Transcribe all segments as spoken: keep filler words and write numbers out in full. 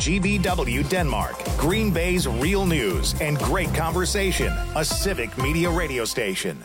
G B W Denmark, Green Bay's real news and great conversation, a Civic Media radio station.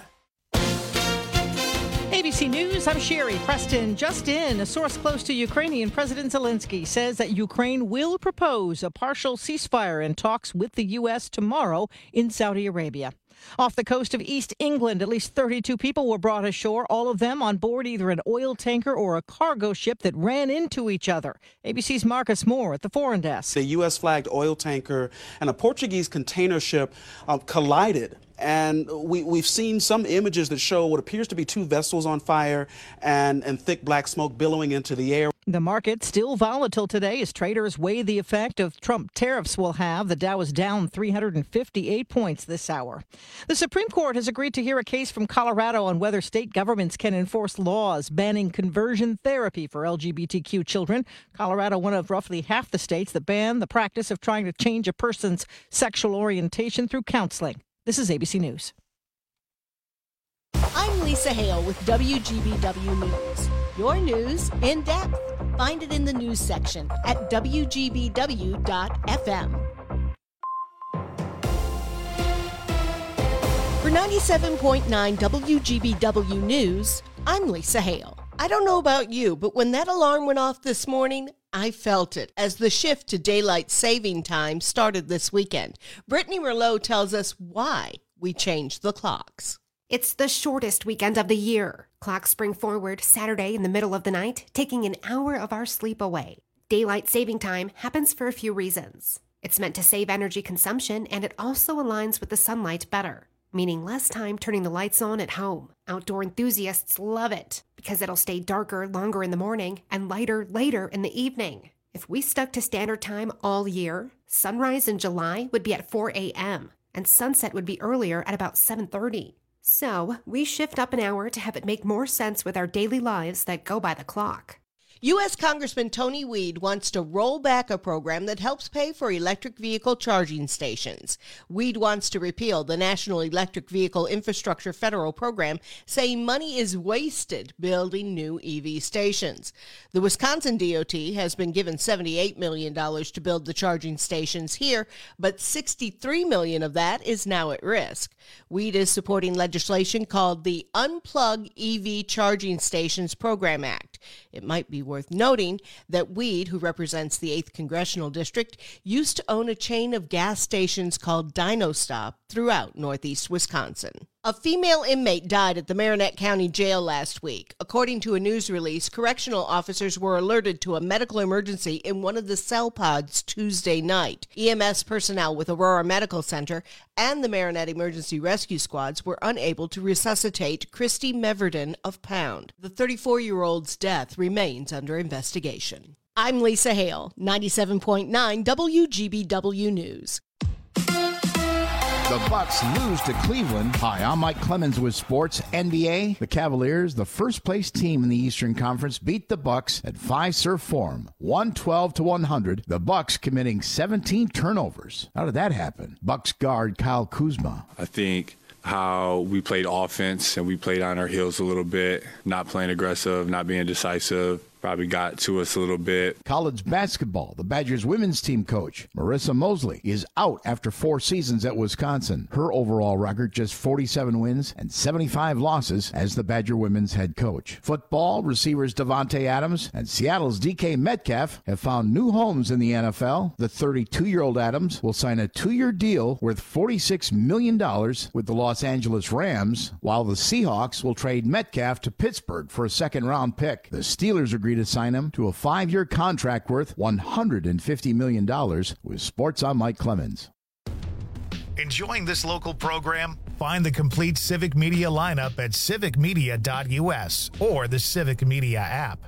A B C News, I'm Sherry Preston. Just in, a source close to Ukrainian President Zelensky says that Ukraine will propose a partial ceasefire in talks with the U S tomorrow in Saudi Arabia. Off the coast of East England, at least thirty-two people were brought ashore, all of them on board either an oil tanker or a cargo ship that ran into each other. A B C's Marcus Moore at the Foreign Desk. The U S-flagged oil tanker and a Portuguese container ship uh, collided. And we, we've seen some images that show what appears to be two vessels on fire and, and thick black smoke billowing into the air. The market still volatile today as traders weigh the effect of Trump tariffs will have. The Dow is down three hundred fifty-eight points this hour. The Supreme Court has agreed to hear a case from Colorado on whether state governments can enforce laws banning conversion therapy for L G B T Q children. Colorado, one of roughly half the states that ban the practice of trying to change a person's sexual orientation through counseling. This is A B C News. I'm Lisa Hale with W G B W News. Your news in depth. Find it in the news section at W G B W dot F M. For ninety-seven point nine W G B W News, I'm Lisa Hale. I don't know about you, but when that alarm went off this morning, I felt it as the shift to daylight saving time started this weekend. Brittany Merlot tells us why we changed the clocks. It's the shortest weekend of the year. Clocks spring forward Saturday in the middle of the night, taking an hour of our sleep away. Daylight saving time happens for a few reasons. It's meant to save energy consumption, and it also aligns with the sunlight better, meaning less time turning the lights on at home. Outdoor enthusiasts love it because it'll stay darker longer in the morning and lighter later in the evening. If we stuck to standard time all year, sunrise in July would be at four a.m. and sunset would be earlier at about seven thirty. So we shift up an hour to have it make more sense with our daily lives that go by the clock. U S Congressman Tony Weed wants to roll back a program that helps pay for electric vehicle charging stations. Weed wants to repeal the National Electric Vehicle Infrastructure Federal Program, saying money is wasted building new E V stations. The Wisconsin D O T has been given seventy-eight million dollars to build the charging stations here, but sixty-three million dollars of that is now at risk. Weed is supporting legislation called the Unplug E V Charging Stations Program Act. It might be worth noting that Weed, who represents the eighth Congressional District, used to own a chain of gas stations called DinoStop throughout northeast Wisconsin. A female inmate died at the Marinette County Jail last week. According to a news release, correctional officers were alerted to a medical emergency in one of the cell pods Tuesday night. E M S personnel with Aurora Medical Center and the Marinette Emergency Rescue Squads were unable to resuscitate Christy Meverden of Pound. The thirty-four-year-old's death remains under investigation. I'm Lisa Hale, ninety-seven point nine W G B W News. The Bucks lose to Cleveland. Hi, I'm Mike Clemens with Sports. N B A, the Cavaliers, the first-place team in the Eastern Conference, beat the Bucks at Fiserv Forum, one twelve to one hundred. The Bucks committing seventeen turnovers. How did that happen? Bucks guard Kyle Kuzma. I think how we played offense and we played on our heels a little bit, not playing aggressive, not being decisive, probably got to us a little bit. College basketball, the Badgers women's team coach, Marissa Mosley, is out after four seasons at Wisconsin. Her overall record, just forty-seven wins and seventy-five losses as the Badger women's head coach. Football, receivers Devontae Adams and Seattle's D K Metcalf have found new homes in the N F L. The thirty-two-year-old Adams will sign a two-year deal worth forty-six million dollars with the Los Angeles Rams, while the Seahawks will trade Metcalf to Pittsburgh for a second-round pick. The Steelers agree to sign him to a five-year contract worth one hundred fifty million dollars. With Sports, I'm Mike Clemens. Enjoying this local program? Find the complete Civic Media lineup at civic media dot U S or the Civic Media app.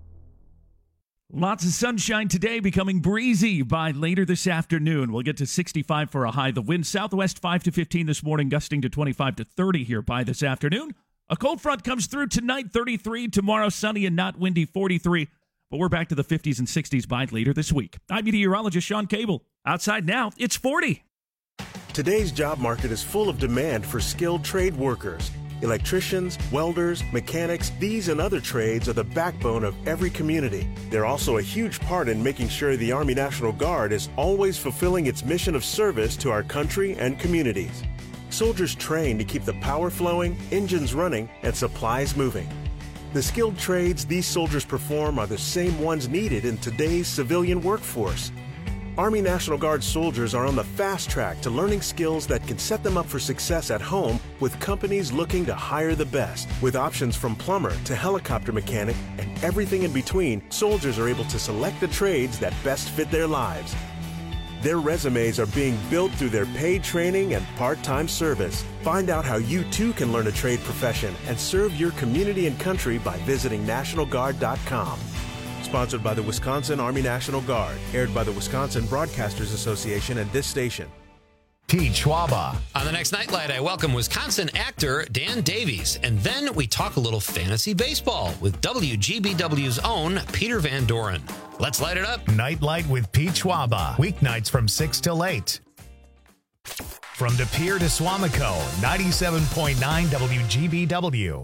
Lots of sunshine today, becoming breezy by later this afternoon. We'll get to sixty-five for a high. The wind southwest five to fifteen this morning, gusting to twenty-five to thirty here by this afternoon. A cold front comes through tonight, thirty-three. Tomorrow, sunny and not windy, forty-three. But we're back to the fifties and sixties by later this week. I'm meteorologist Sean Cable. Outside now, it's forty. Today's job market is full of demand for skilled trade workers. Electricians, welders, mechanics, these and other trades are the backbone of every community. They're also a huge part in making sure the Army National Guard is always fulfilling its mission of service to our country and communities. Soldiers train to keep the power flowing, engines running, and supplies moving. The skilled trades these soldiers perform are the same ones needed in today's civilian workforce. Army National Guard soldiers are on the fast track to learning skills that can set them up for success at home with companies looking to hire the best. With options from plumber to helicopter mechanic and everything in between, soldiers are able to select the trades that best fit their lives. Their resumes are being built through their paid training and part-time service. Find out how you too can learn a trade profession and serve your community and country by visiting National Guard dot com. Sponsored by the Wisconsin Army National Guard. Aired by the Wisconsin Broadcasters Association and this station. Pete Schwaba. On the next Nightlight, I welcome Wisconsin actor Dan Davies. And then we talk a little fantasy baseball with W G B W's own Peter Van Doren. Let's light it up. Nightlight with Pete Schwaba. Weeknights from six till eight. From De Pere to Swamico, ninety-seven point nine W G B W.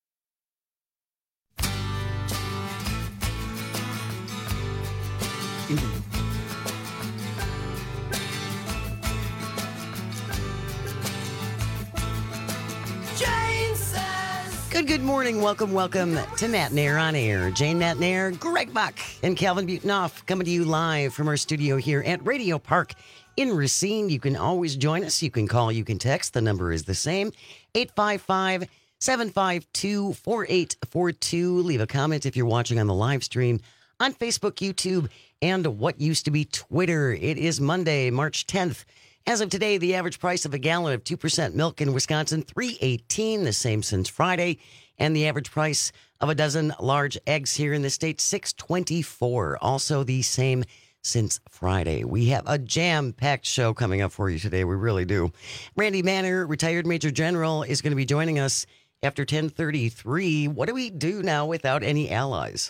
Good, good morning. Welcome, welcome to Matt Nair on Air. Jane Matt Nair, Greg Buck, and Calvin Butonoff coming to you live from our studio here at Radio Park in Racine. You can always join us. You can call, you can text. The number is the same, eight five five, seven five two, four eight four two. Leave a comment if you're watching on the live stream on Facebook, YouTube, and what used to be Twitter. It is Monday, March tenth. As of today, the average price of a gallon of two percent milk in Wisconsin, three eighteen, the same since Friday. And the average price of a dozen large eggs here in the state, six twenty-four, also the same since Friday. We have a jam-packed show coming up for you today. We really do. Randy Manner, retired Major General, is going to be joining us after ten thirty-three. What do we do now without any allies?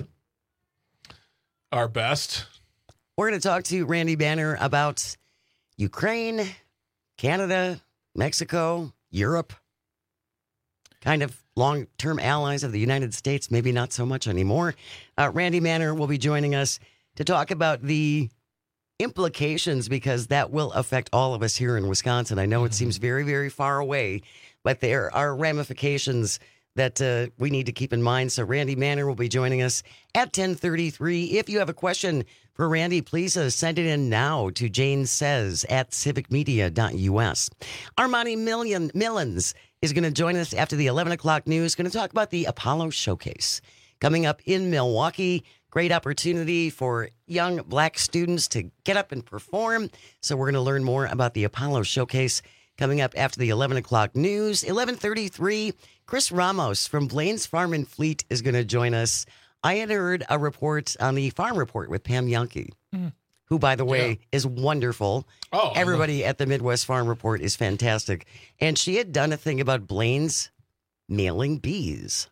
Our best. We're going to talk to Randy Banner about Ukraine, Canada, Mexico, Europe, kind of long-term allies of the United States, maybe not so much anymore. Uh, Randy Manner will be joining us to talk about the implications, because that will affect all of us here in Wisconsin. I know it seems very, very far away, but there are ramifications that uh, we need to keep in mind. So Randy Manner will be joining us at ten thirty-three. If you have a question for Randy, please uh, send it in now to Jane Says at civic media dot U S. Armani Million, Millens is going to join us after the eleven o'clock news, going to talk about the Apollo Showcase coming up in Milwaukee. Great opportunity for young black students to get up and perform. So we're going to learn more about the Apollo Showcase coming up after the eleven o'clock news. eleven thirty-three, Chris Ramos from Blaine's Farm and Fleet is going to join us. I had heard a report on the Farm Report with Pam Yankee, mm. who, by the way, yeah. is wonderful. Oh, Everybody at the Midwest Farm Report is fantastic. And she had done a thing about Blaine's mailing bees.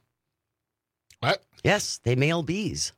What? Yes, they mail bees.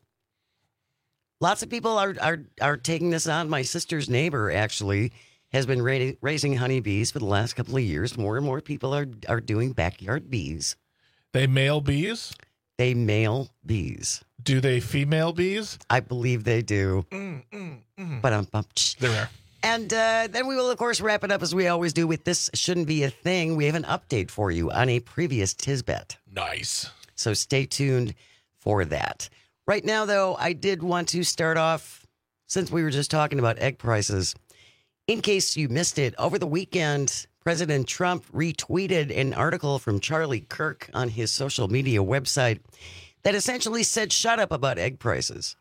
Lots of people are, are, are taking this on. My sister's neighbor, actually, has been ra- raising honeybees for the last couple of years. More and more people are, are doing backyard bees. They mail bees? They mail bees. Do they female bees? I believe they do. Mm, mm, mm. But um, There are. And uh, then we will, of course, wrap it up as we always do with This Shouldn't Be a Thing. We have an update for you on a previous Tisbet. Nice. So stay tuned for that. Right now, though, I did want to start off, since we were just talking about egg prices. In case you missed it, over the weekend, President Trump retweeted an article from Charlie Kirk on his social media website that essentially said, shut up about egg prices.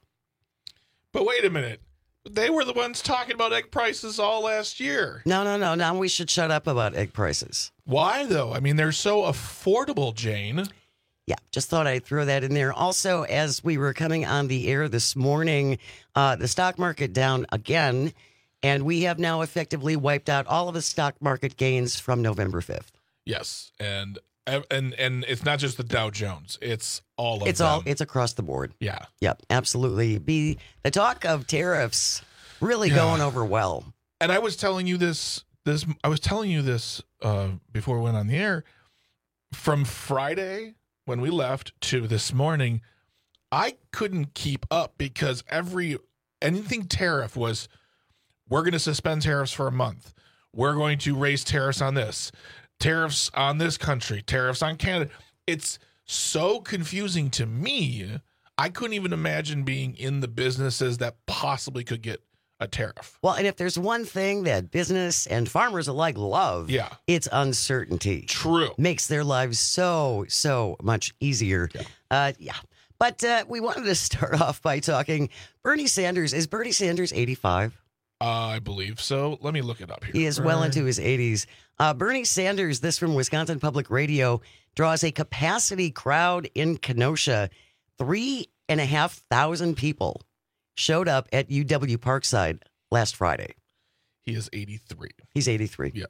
But wait a minute. They were the ones talking about egg prices all last year. No, no, no. Now we should shut up about egg prices. Why, though? I mean, they're so affordable, Jane. Yeah, just thought I'd throw that in there. Also, as we were coming on the air this morning, uh, the stock market down again. And we have now effectively wiped out all of the stock market gains from November fifth. Yes, and and and it's not just the Dow Jones; it's all of it's them. all it's across the board. Yeah, yep, absolutely. Be the talk of tariffs really yeah. going over well. And I was telling you this this I was telling you this uh, before we went on the air. from Friday when we left to this morning, I couldn't keep up because every anything tariff was, we're going to suspend tariffs for a month. We're going to raise tariffs on this, tariffs on this country, tariffs on Canada. It's so confusing to me. I couldn't even imagine being in the businesses that possibly could get a tariff. Well, and if there's one thing that business and farmers alike love, yeah. it's uncertainty. True. Makes their lives so, so much easier. Yeah. Uh, yeah. But uh, we wanted to start off by talking Bernie Sanders. Is Bernie Sanders eighty-five? Uh, I believe so. Let me look it up here. He is well into his eighties. Uh, Bernie Sanders, this from Wisconsin Public Radio, draws a capacity crowd in Kenosha. Three and a half thousand people showed up at U W Parkside last Friday. He is eighty-three. He's eighty-three. Yeah.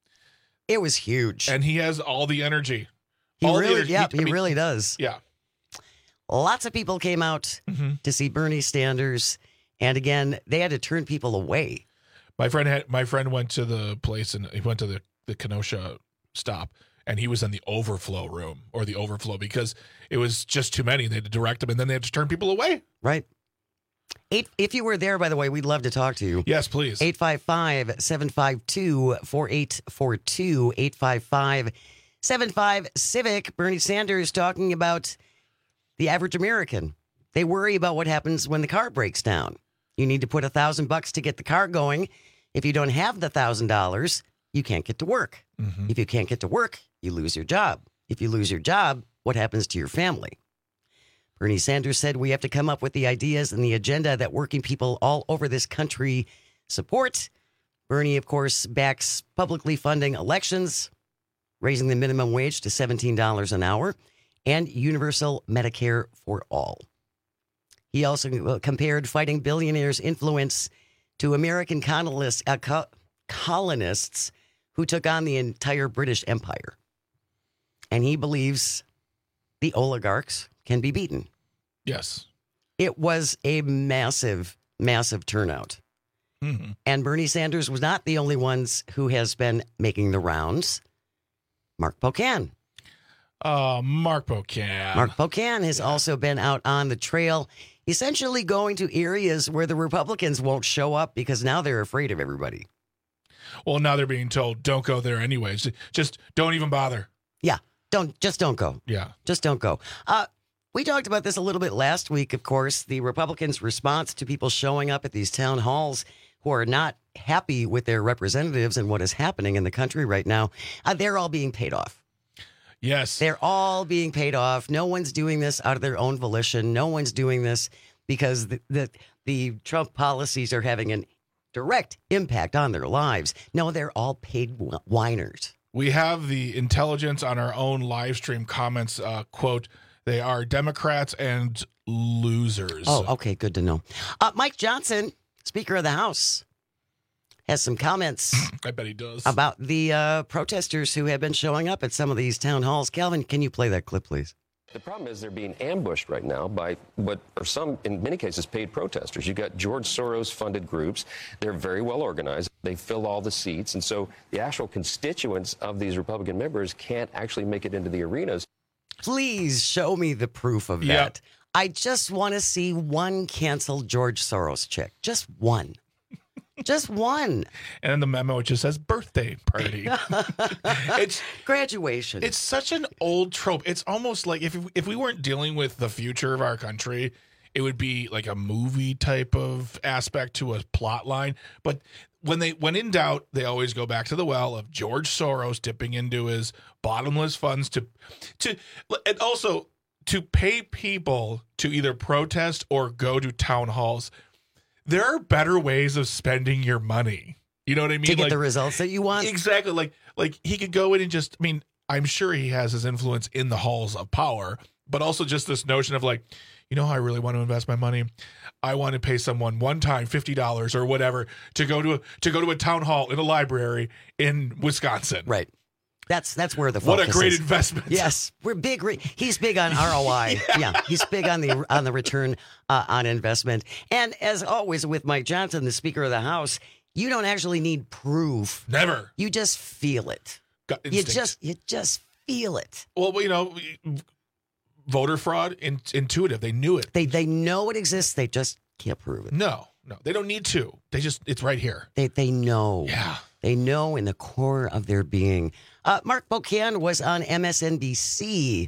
It was huge. And he has all the energy. He all really, the energy. yeah, he, he I mean, really does. Yeah. Lots of people came out mm-hmm. to see Bernie Sanders. And again, they had to turn people away. My friend had my friend went to the place and he went to the, the Kenosha stop and he was in the overflow room or the overflow because it was just too many. They had to direct them and then they had to turn people away. Right. Eight, if you were there, by the way, we'd love to talk to you. Yes, please. eight five five, seven five two, four eight four two, eight five five, seven five Civic. Bernie Sanders talking about the average American. They worry about what happens when the car breaks down. You need to put a thousand bucks to get the car going. If you don't have the thousand dollars, you can't get to work. Mm-hmm. If you can't get to work, you lose your job. If you lose your job, what happens to your family? Bernie Sanders said we have to come up with the ideas and the agenda that working people all over this country support. Bernie, of course, backs publicly funding elections, raising the minimum wage to seventeen dollars an hour, and universal Medicare for all. He also compared fighting billionaires' influence to American colonists, uh, co- colonists who took on the entire British Empire. And he believes the oligarchs can be beaten. Yes. It was a massive, massive turnout. Mm-hmm. And Bernie Sanders was not the only ones who has been making the rounds. Mark Pocan. Uh, Mark Pocan. Mark Pocan has yeah. also been out on the trail, essentially going to areas where the Republicans won't show up because now they're afraid of everybody. Well, now they're being told, don't go there anyways. Just don't even bother. Yeah, don't just don't go. Yeah. Just don't go. Uh, we talked about this a little bit last week, of course, the Republicans' response to people showing up at these town halls who are not happy with their representatives and what is happening in the country right now. Uh, they're all being paid off. Yes. They're all being paid off. No one's doing this out of their own volition. No one's doing this because the, the, the Trump policies are having a direct impact on their lives. No, they're all paid whiners. We have the intelligence on our own live stream comments, uh, quote, they are Democrats and losers. Oh, okay. Good to know. Uh, Mike Johnson, Speaker of the House, has some comments. I bet he does. About the uh, protesters who have been showing up at some of these town halls. Calvin, can you play that clip, please? The problem is they're being ambushed right now by what are some, in many cases, paid protesters. You've got George Soros-funded groups. They're very well organized. They fill all the seats. And so the actual constituents of these Republican members can't actually make it into the arenas. Please show me the proof of Yep. that. I just want to see one canceled George Soros chick. Just one. Just one. And in the memo, it just says birthday party. It's graduation. It's such an old trope. It's almost like if if we weren't dealing with the future of our country, it would be like a movie type of aspect to a plot line. But when they when in doubt, they always go back to the well of George Soros dipping into his bottomless funds to to and also to pay people to either protest or go to town halls. There are better ways of spending your money. You know what I mean? To get like, the results that you want. Exactly. Like, like he could go in and just, I mean, I'm sure he has his influence in the halls of power, but also just this notion of like, you know how I really want to invest my money? I want to pay someone one time fifty dollars or whatever to go to a, to go to a town hall in a library in Wisconsin. Right. That's that's where the what focus a great is. investment. Yes, we're big. Re- he's big on R O I. yeah. yeah, he's big on the on the return uh, on investment. And as always with Mike Johnson, the Speaker of the House, you don't actually need proof. Never. You just feel it. Gut You instinct. just you just feel it. Well, you know, voter fraud, in, intuitive. They knew it. They they know it exists. They just can't prove it. No, no, they don't need to. They just, it's right here. They they know. Yeah. They know in the core of their being. Uh, Mark Pocan was on M S N B C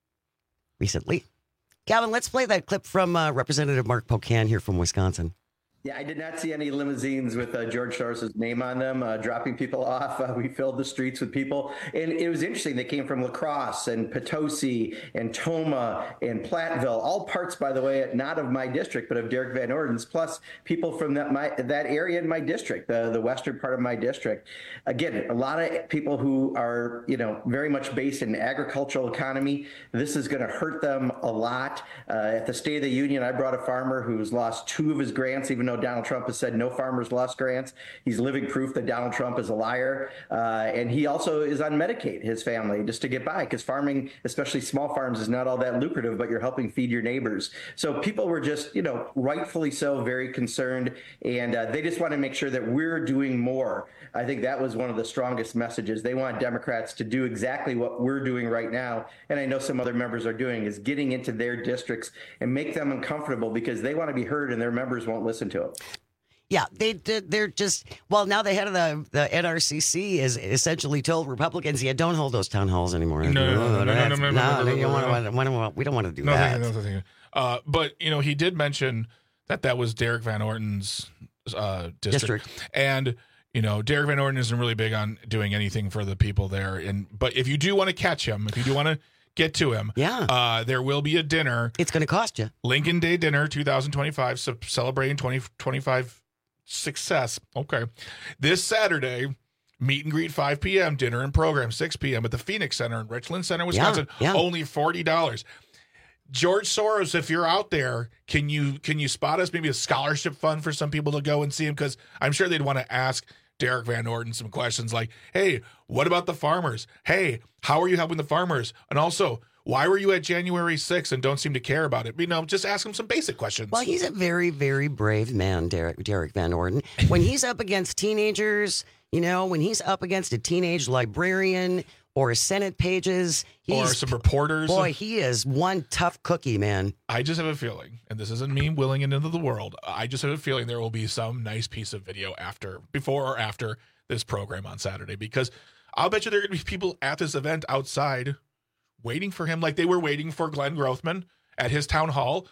recently. Calvin, let's play that clip from uh, Representative Mark Pocan here from Wisconsin. Yeah, I did not see any limousines with uh, George Soros' name on them, uh, dropping people off. Uh, we filled the streets with people. And it was interesting. They came from La Crosse and Potosi and Toma and Platteville, all parts, by the way, not of my district, but of Derek Van Orden's, plus people from that my that area in my district, the, the western part of my district. Again, a lot of people who are, you know, very much based in the agricultural economy. This is going to hurt them a lot. Uh, at the State of the Union, I brought a farmer who's lost two of his grants, even though Donald Trump has said no farmers lost grants. He's living proof that Donald Trump is a liar. Uh, and he also is on Medicaid, his family, just to get by, because farming, especially small farms, is not all that lucrative, but you're helping feed your neighbors. So people were just, you know, rightfully so, very concerned. And uh, they just want to make sure that we're doing more. I think that was one of the strongest messages. They want Democrats to do exactly what we're doing right now. And I know some other members are doing, is getting into their districts and make them uncomfortable, because they want to be heard and their members won't listen to them. Yeah, they they're just, well, now the head of the, the N R C C is essentially told Republicans, yeah, don't hold those town halls anymore. No, no, no, no, no, no, no, no, no, you don't want to, we don't want to do no, that. Thank you, no, thank you. Uh, but, you know, he did mention that that was Derek Van Orden's uh, district. district. And, you know, Derek Van Orden isn't really big on doing anything for the people there. And But if you do want to catch him, if you do want to get to him, yeah, uh, there will be a dinner. It's going to cost you. Lincoln Day dinner twenty twenty-five, so celebrating twenty twenty-five success. Okay. This Saturday, meet and greet five p.m., dinner and program six p.m. at the Phoenix Center in Richland Center, Wisconsin. Yeah, yeah. Only forty dollars. George Soros, if you're out there, can you can you spot us maybe a scholarship fund for some people to go and see him? Because I'm sure they'd want to ask Derek Van Orden some questions like, hey, what about the farmers? Hey, how are you helping the farmers? And also, why were you at January sixth and don't seem to care about it? You know, just ask him some basic questions. Well, he's a very, very brave man, Derek, Derek Van Orden. When he's up against teenagers, you know, when he's up against a teenage librarian or Senate pages, he's, or some reporters. Boy, he is one tough cookie, man. I just have a feeling, and this isn't me willing it into the world, I just have a feeling there will be some nice piece of video after, before or after this program on Saturday, because I'll bet you there are going to be people at this event outside waiting for him like they were waiting for Glenn Grothman at his town hall.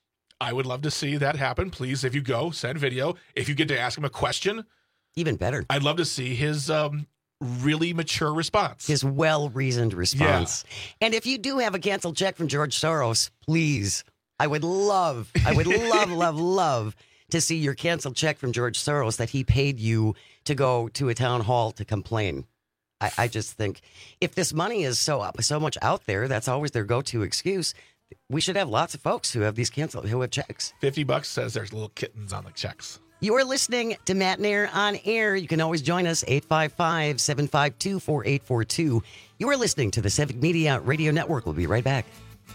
I would love to see that happen. Please, if you go, send video. If you get to ask him a question, even better. I'd love to see his um, really mature response. His well-reasoned response. Yeah. And if you do have a canceled check from George Soros, please, I would love, I would love, love, love to see your canceled check from George Soros that he paid you to go to a town hall to complain. I, I just think if this money is so up, so much out there, that's always their go-to excuse. We should have lots of folks who have these canceled, who have checks. fifty bucks says there's little kittens on the checks. You are listening to Matt and Air on Air. You can always join us, eight five five, seven five two, four eight four two. You are listening to the Civic Media Radio Network. We'll be right back.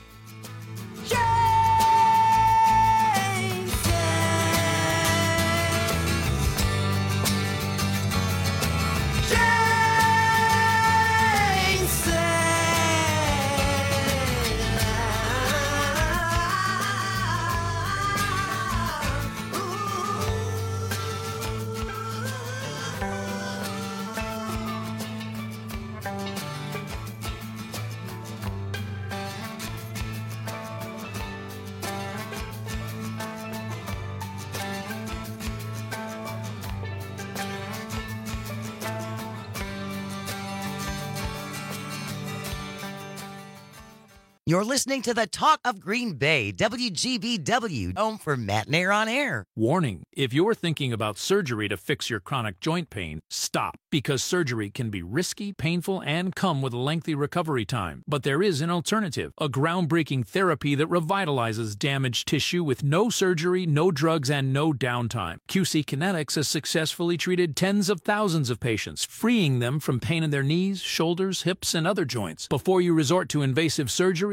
You're listening to the Talk of Green Bay, W G B W, home for Matt and Air on Air. Warning, if you're thinking about surgery to fix your chronic joint pain, stop, because surgery can be risky, painful, and come with a lengthy recovery time. But there is an alternative, a groundbreaking therapy that revitalizes damaged tissue with no surgery, no drugs, and no downtime. Q C Kinetics has successfully treated tens of thousands of patients, freeing them from pain in their knees, shoulders, hips, and other joints. Before you resort to invasive surgery,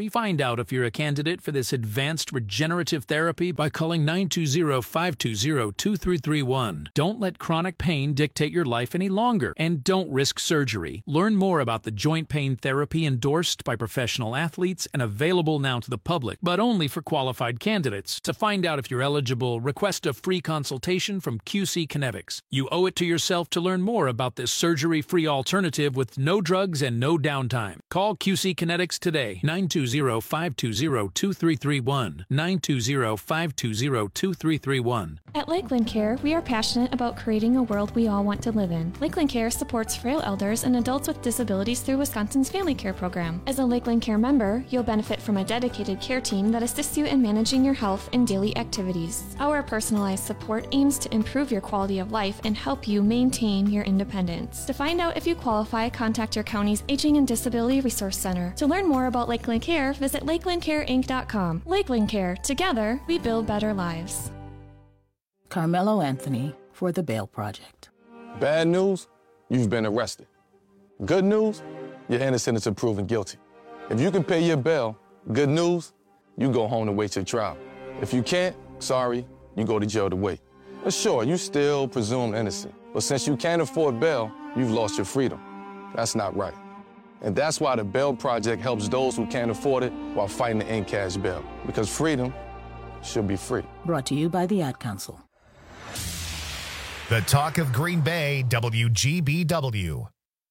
today. Find out if you're a candidate for this advanced regenerative therapy by calling nine two zero, five two zero, two three three one. Don't let chronic pain dictate your life any longer, and don't risk surgery. Learn more about the joint pain therapy endorsed by professional athletes and available now to the public, but only for qualified candidates. To find out if you're eligible, request a free consultation from Q C Kinetics. You owe it to yourself to learn more about this surgery-free alternative with no drugs and no downtime. Call Q C Kinetics today, nine two zero, five two zero, two three three one, nine two zero, five two zero, two three three one. At Lakeland Care, we are passionate about creating a world we all want to live in. Lakeland Care supports frail elders and adults with disabilities through Wisconsin's Family Care Program. As a Lakeland Care member, you'll benefit from a dedicated care team that assists you in managing your health and daily activities. Our personalized support aims to improve your quality of life and help you maintain your independence. To find out if you qualify, contact your county's Aging and Disability Resource Center. To learn more about Lakeland Care, visit lakeland care inc dot com. Lakeland Care. Together, we build better lives. Carmelo Anthony for the Bail Project. Bad news, you've been arrested. Good news, you're innocent until proven guilty. If you can pay your bail, good news, you go home to wait your trial. If you can't, sorry, you go to jail to wait. But sure, you still presumed innocent. But since you can't afford bail, you've lost your freedom. That's not right. And that's why the Bail Project helps those who can't afford it while fighting to end cash bail. Because freedom should be free. Brought to you by the Ad Council. The talk of Green Bay, W G B W.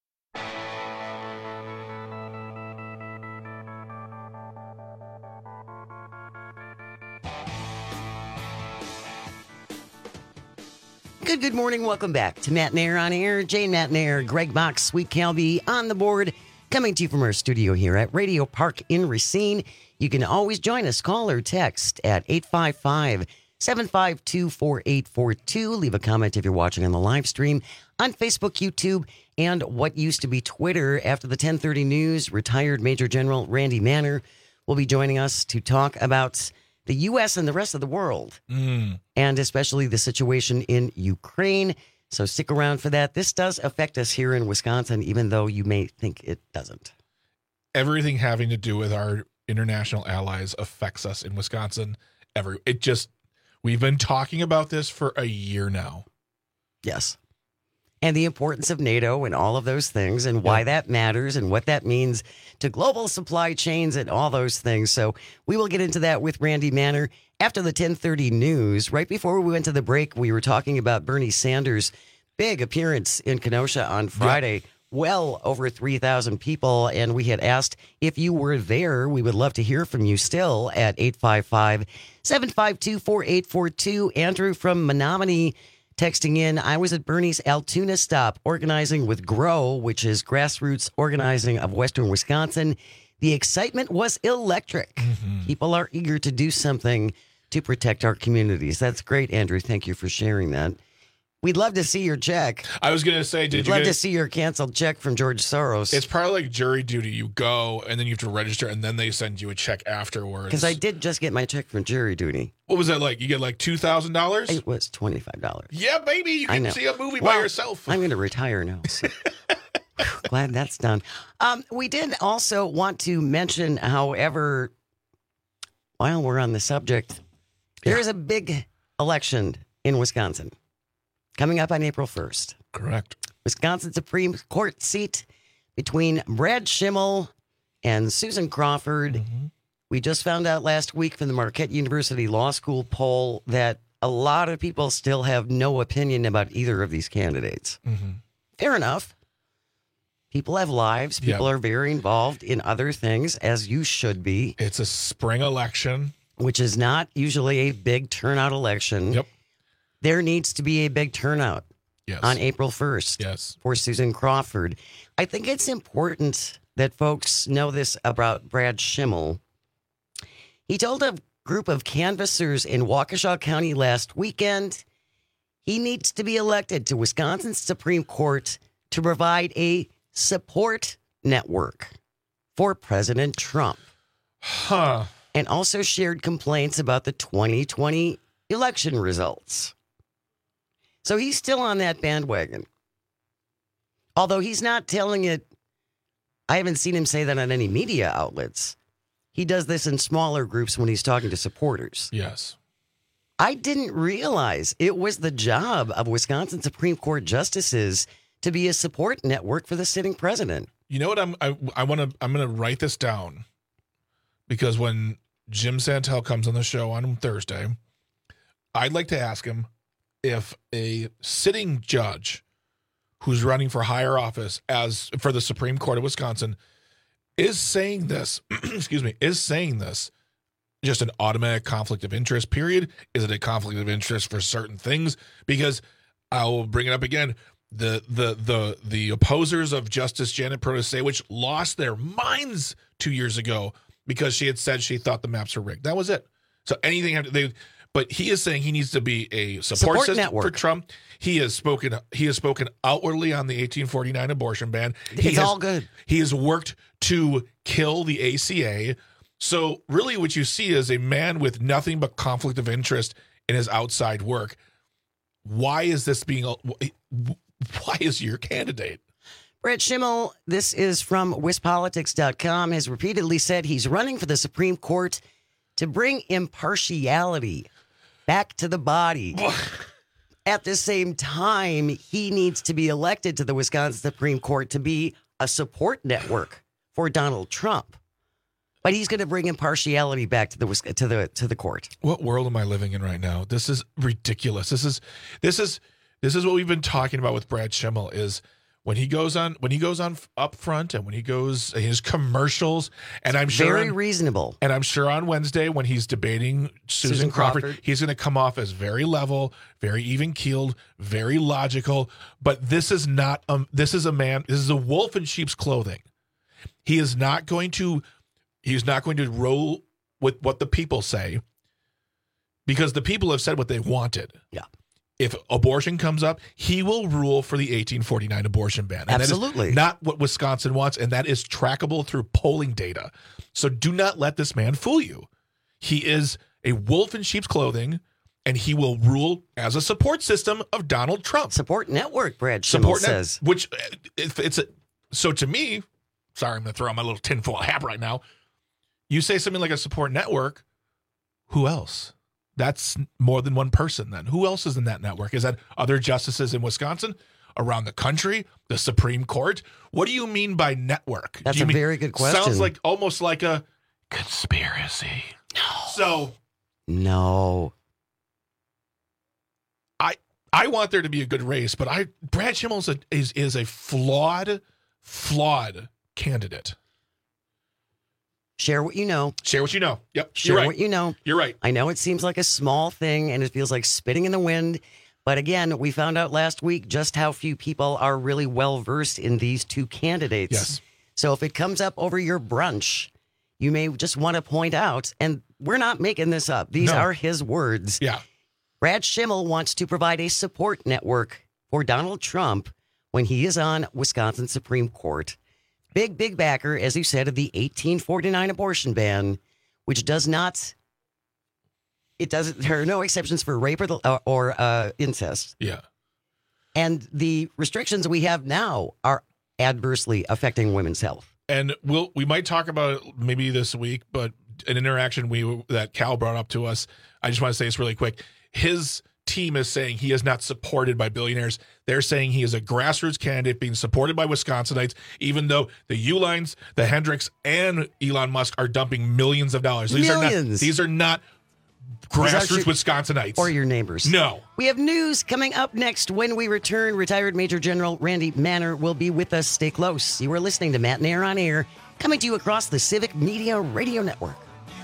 Good, good morning. Welcome back to Matt Nair on Air. Jane Matt Nair, Greg Box, Sweet Calby on the board. Coming to you from our studio here at Radio Park in Racine. You can always join us. Call or text at eight five five, seven five two, four eight four two. Leave a comment if you're watching on the live stream on Facebook, YouTube, and what used to be Twitter. After the ten thirty news, retired Major General Randy Manner will be joining us to talk about the U S and the rest of the world, mm. and especially the situation in Ukraine. So stick around for that. This does affect us here in Wisconsin, even though you may think it doesn't. Everything having to do with our international allies affects us in Wisconsin. Every it just we've been talking about this for a year now. Yes. And the importance of NATO and all of those things and why yeah. that matters and what that means to global supply chains and all those things. So we will get into that with Randy Manner after the ten thirty news. Right before we went to the break, we were talking about Bernie Sanders' big appearance in Kenosha on Friday. Yeah. Well over three thousand people. And we had asked if you were there. We would love to hear from you still at eight five five, seven five two, four eight four two. Andrew from Menominee texting in, I was at Bernie's Altoona stop organizing with GROW, which is Grassroots Organizing of Western Wisconsin. The excitement was electric. Mm-hmm. People are eager to do something to protect our communities. That's great, Andrew. Thank you for sharing that. We'd love to see your check. I was going to say, did We'd you love get, to see your canceled check from George Soros. It's probably like jury duty. You go and then you have to register and then they send you a check afterwards. Because I did just get my check from jury duty. What was that like? You get like two thousand dollars? It was twenty-five dollars. Yeah, baby. You can see a movie well, by yourself. I'm going to retire now. So. Glad that's done. Um, we did also want to mention, however, while we're on the subject, yeah. there is a big election in Wisconsin coming up on April first. Correct. Wisconsin Supreme Court seat between Brad Schimmel and Susan Crawford. Mm-hmm. We just found out last week from the Marquette University Law School poll that a lot of people still have no opinion about either of these candidates. Mm-hmm. Fair enough. People have lives. People yep. are very involved in other things, as you should be. It's a spring election. Which is not usually a big turnout election. Yep. There needs to be a big turnout yes. on April first yes. for Susan Crawford. I think it's important that folks know this about Brad Schimmel. He told a group of canvassers in Waukesha County last weekend he needs to be elected to Wisconsin's Supreme Court to provide a support network for President Trump. Huh. And also shared complaints about the twenty twenty election results. So he's still on that bandwagon. Although he's not telling it, I haven't seen him say that on any media outlets. he does this in smaller groups when he's talking to supporters. Yes. I didn't realize it was the job of Wisconsin Supreme Court justices to be a support network for the sitting president. You know what? I'm I, I want to I'm going to write this down, because when Jim Santel comes on the show on Thursday, I'd like to ask him if a sitting judge who's running for higher office as for the Supreme Court of Wisconsin is saying this, excuse me, is saying this just an automatic conflict of interest, period? Is it a conflict of interest for certain things? Because I will bring it up again. The the the the opposers of Justice Janet Protasiewicz lost their minds two years ago because she had said she thought the maps were rigged. That was it. So anything they, but he is saying he needs to be a support, Support system network. for Trump. He has spoken. He has spoken outwardly on the eighteen forty-nine abortion ban. He It's has, all good. He has worked to kill the A C A. So really, what you see is a man with nothing but conflict of interest in his outside work. Why is this being? Why is your candidate? Brett Schimmel, this is from wispolitics dot com, has repeatedly said he's running for the Supreme Court to bring impartiality back to the body. At the same time, he needs to be elected to the Wisconsin Supreme Court to be a support network for Donald Trump. But he's going to bring impartiality back to the to the to the court. What world am I living in right now? This is ridiculous. This is this is this is what we've been talking about with Brad Schimmel, is when he goes on when he goes on up front and when he goes his commercials, and I'm sure Very on, reasonable. And I'm sure on Wednesday when he's debating Susan, Susan Crawford, Crawford. he's going to come off as very level, very even keeled, very logical. But this is not um this is a man. This is a wolf in sheep's clothing. He is not going to. He's not going to roll with what the people say, because the people have said what they wanted. Yeah. If abortion comes up, he will rule for the eighteen forty-nine abortion ban. And Absolutely. That is not what Wisconsin wants, and that is trackable through polling data. So do not let this man fool you. He is a wolf in sheep's clothing, and he will rule as a support system of Donald Trump. Support network, Brad Schimmel says. Net, which, if it's a, so to me, sorry, I'm going to throw on my little tinfoil hat right now. You say something like a support network, who else? That's more than one person then. Who else is in that network? Is that other justices in Wisconsin, around the country, the Supreme Court? What do you mean by network? That's Do you a mean, very good question. Sounds like almost like a conspiracy. No. So No. I I want there to be a good race, but I Brad Schimmel is a, is, is a flawed, flawed candidate. Share what you know. Share what you know. Yep. Share You're right. what you know. You're right. I know it seems like a small thing and it feels like spitting in the wind. But again, we found out last week just how few people are really well versed in these two candidates. Yes. So if it comes up over your brunch, you may just want to point out, and we're not making this up. These No. are his words. Yeah. Brad Schimmel wants to provide a support network for Donald Trump when he is on Wisconsin Supreme Court. Big, big backer, as you said, of the eighteen forty-nine abortion ban, which does not, it doesn't, there are no exceptions for rape or, uh, or uh, incest. Yeah. And the restrictions we have now are adversely affecting women's health. And we'll we might talk about it maybe this week, but an interaction we that Cal brought up to us, I just want to say this really quick. His team is saying he is not supported by billionaires. They're saying he is a grassroots candidate being supported by Wisconsinites, even though the Uihleins, the Hendricks, and Elon Musk are dumping millions of dollars. These are not Millions. these are not These are grassroots your- Wisconsinites. Or your neighbors. No. We have news coming up next. When we return, retired Major General Randy Manner will be with us. Stay close. You are listening to Matt and Air on Air, coming to you across the Civic Media Radio Network.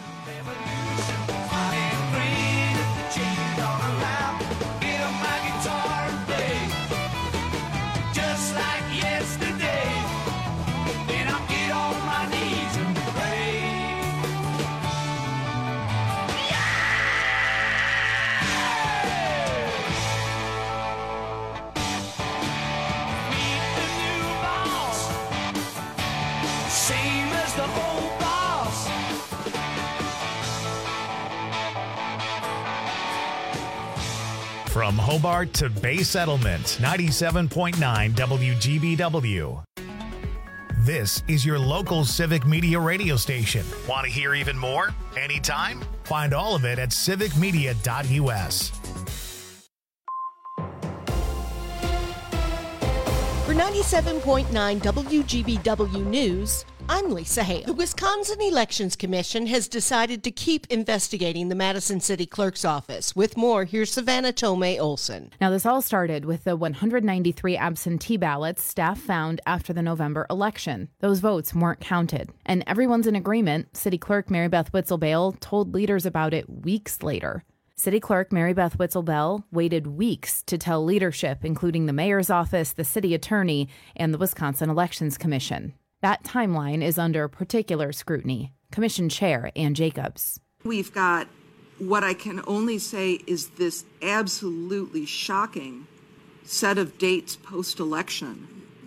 Same as the old boss. From Hobart to Bay Settlement, ninety-seven point nine W G B W. This is your local Civic Media radio station. Want to hear even more? Anytime? Find all of it at civic media dot u s. For ninety-seven point nine W G B W News, I'm Lisa Hale. The Wisconsin Elections Commission has decided to keep investigating the Madison City Clerk's office. With more, here's Savannah Tomei Olson. Now, this all started with the one hundred ninety-three absentee ballots staff found after the November election. Those votes weren't counted. And everyone's in agreement. City Clerk Mary Beth Witzel-Bale told leaders about it weeks later. City Clerk Mary Beth Witzel-Bale waited weeks to tell leadership, including the mayor's office, the city attorney, and the Wisconsin Elections Commission. That timeline is under particular scrutiny. Commission Chair Ann Jacobs. We've got what I can only say is this absolutely shocking set of dates post-election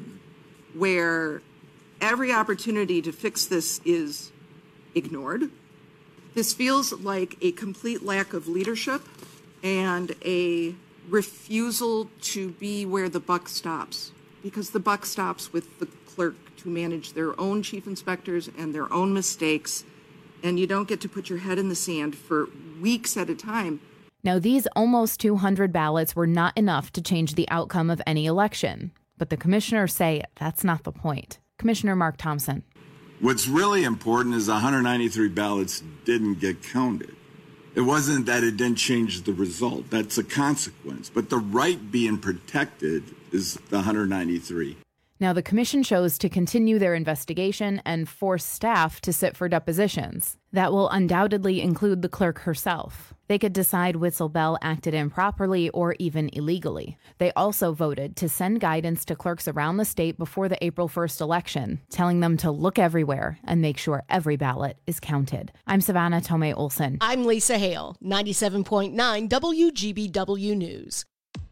where every opportunity to fix this is ignored. This feels like a complete lack of leadership and a refusal to be where the buck stops, because the buck stops with the clerk to manage their own chief inspectors and their own mistakes, and you don't get to put your head in the sand for weeks at a time. Now, these almost two hundred ballots were not enough to change the outcome of any election, but the commissioners say that's not the point. Commissioner Mark Thompson. What's really important is one hundred ninety-three ballots didn't get counted. It wasn't that it didn't change the result. That's a consequence. But the right being protected is the one hundred ninety-three. Now, the commission chose to continue their investigation and force staff to sit for depositions. That will undoubtedly include the clerk herself. They could decide Witzel-Bale acted improperly or even illegally. They also voted to send guidance to clerks around the state before the April first election, telling them to look everywhere and make sure every ballot is counted. I'm Savannah Tomei Olson. I'm Lisa Hale, ninety-seven point nine W G B W News.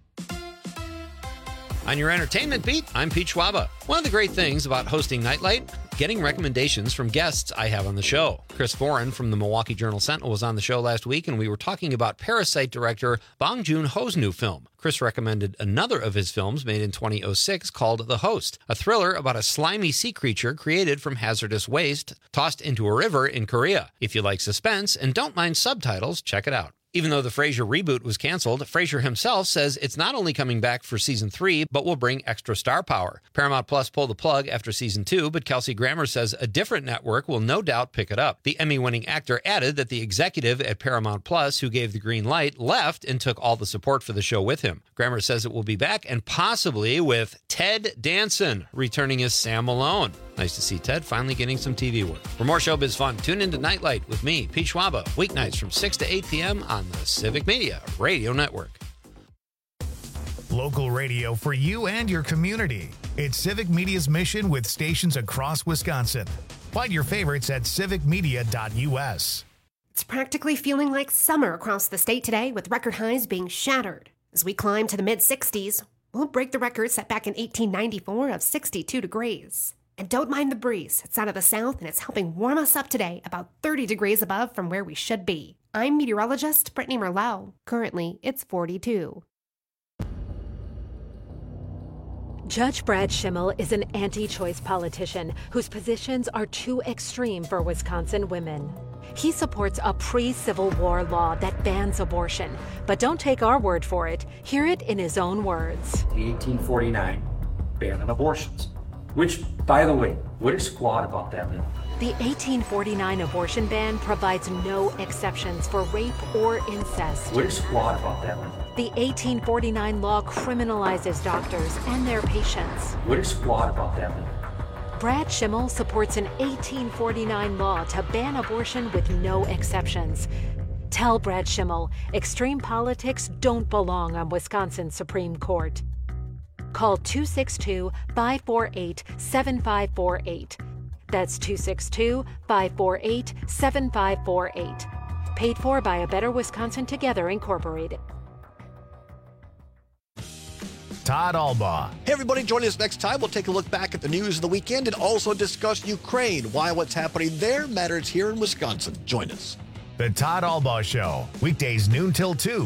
On your entertainment beat, I'm Pete Schwaba. One of the great things about hosting Nightlight, getting recommendations from guests I have on the show. Chris Foran from the Milwaukee Journal-Sentinel was on the show last week, and we were talking about Parasite director Bong Joon-ho's new film. Chris recommended another of his films made in twenty oh six called The Host, a thriller about a slimy sea creature created from hazardous waste tossed into a river in Korea. If you like suspense and don't mind subtitles, check it out. Even though the Frasier reboot was canceled, Frasier himself says it's not only coming back for season three, but will bring extra star power. Paramount Plus pulled the plug after season two, but Kelsey Grammer says a different network will no doubt pick it up. The Emmy-winning actor added that the executive at Paramount Plus who gave the green light left and took all the support for the show with him. Grammer says it will be back, and possibly with Ted Danson returning as Sam Malone. Nice to see Ted finally getting some T V work. For more showbiz fun, tune into Nightlight with me, Pete Schwaba, weeknights from six to eight p.m. on the Civic Media Radio Network. Local radio for you and your community. It's Civic Media's mission with stations across Wisconsin. Find your favorites at civic media dot u s. It's practically feeling like summer across the state today, with record highs being shattered. As we climb to the mid-sixties, we'll break the record set back in eighteen ninety-four of sixty-two degrees. And don't mind the breeze. It's out of the south, and it's helping warm us up today, about thirty degrees above from where we should be. I'm meteorologist Brittany Merlot. Currently, it's forty-two. Judge Brad Schimmel is an anti-choice politician whose positions are too extreme for Wisconsin women. He supports a pre-Civil War law that bans abortion. But don't take our word for it. Hear it in his own words. The eighteen forty-nine ban on abortions. Which, by the way, what is flawed about that bill? The eighteen forty-nine abortion ban provides no exceptions for rape or incest. What is flawed about that bill? The eighteen forty-nine law criminalizes doctors and their patients. What is flawed about that bill? Brad Schimmel supports an eighteen forty-nine law to ban abortion with no exceptions. Tell Brad Schimmel, extreme politics don't belong on Wisconsin's Supreme Court. Call two six two, five four eight, seven five four eight. That's two six two, five four eight, seven five four eight. Paid for by A Better Wisconsin Together, Incorporated. Todd Albaugh. Hey, everybody, join us next time. We'll take a look back at the news of the weekend and also discuss Ukraine, why what's happening there matters here in Wisconsin. Join us. The Todd Albaugh Show, weekdays noon till two.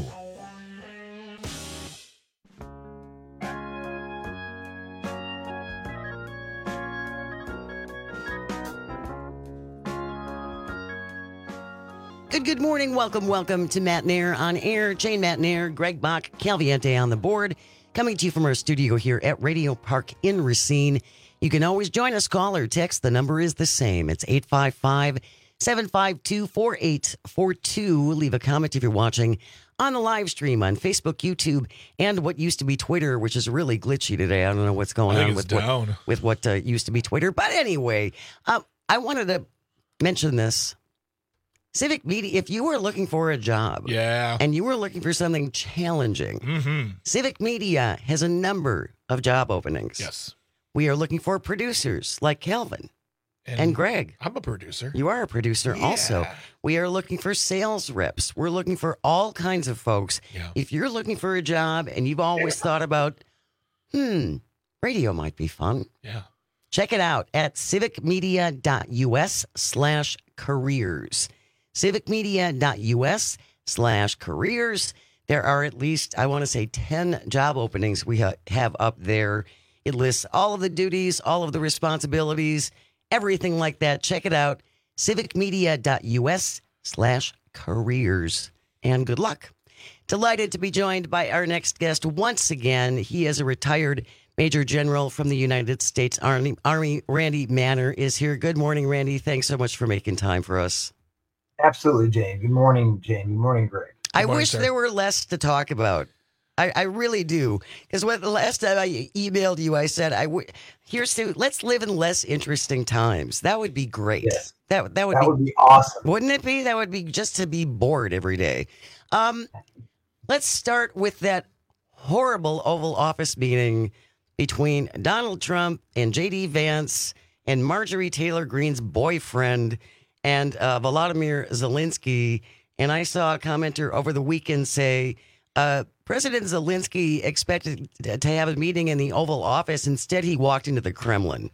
Good, good morning. Welcome, welcome to Matt Nair on air. Jane Matt Nair, Greg Bach, Calviente on the board. Coming to you from our studio here at Radio Park in Racine. You can always join us, call or text. The number is the same. It's eight five five, seven five two, four eight four two. Leave a comment if you're watching on the live stream on Facebook, YouTube, and what used to be Twitter, which is really glitchy today. I don't know what's going I think on it's with down. what, with what uh, used to be Twitter. But anyway, uh, I wanted to mention this. Civic Media, if you were looking for a job yeah. and you were looking for something challenging, mm-hmm. Civic Media has a number of job openings. Yes. We are looking for producers like Calvin and, And Greg. I'm a producer. You are a producer Yeah. also. We are looking for sales reps. We're looking for all kinds of folks. Yeah. If you're looking for a job and you've always thought about, hmm, radio might be fun. Yeah. Check it out at civicmedia.us slash careers. civicmedia.us slash careers. There are at least, I want to say, ten job openings we ha- have up there. It lists all of the duties, all of the responsibilities, everything like that. Check it out. civicmedia.us slash careers. And good luck. Delighted to be joined by our next guest once again. He is a retired Major General from the United States Army. Army. Randy Manner is here. Good morning, Randy. Thanks so much for making time for us. Absolutely, Jane. Good morning, Jane. Good morning, Greg. I Good morning, wish sir. there were less to talk about. I, I really do. Because the last time I emailed you, I said, I w- here's to, let's live in less interesting times. That would be great. Yes. That, that, would, That be, would be awesome. Wouldn't it be? That would be just to be bored every day. Um, let's start with that horrible Oval Office meeting between Donald Trump and J D Vance and Marjorie Taylor Greene's boyfriend and uh, Volodymyr Zelensky. And I saw a commenter over the weekend say, uh, President Zelensky expected to have a meeting in the Oval Office. Instead, he walked into the Kremlin.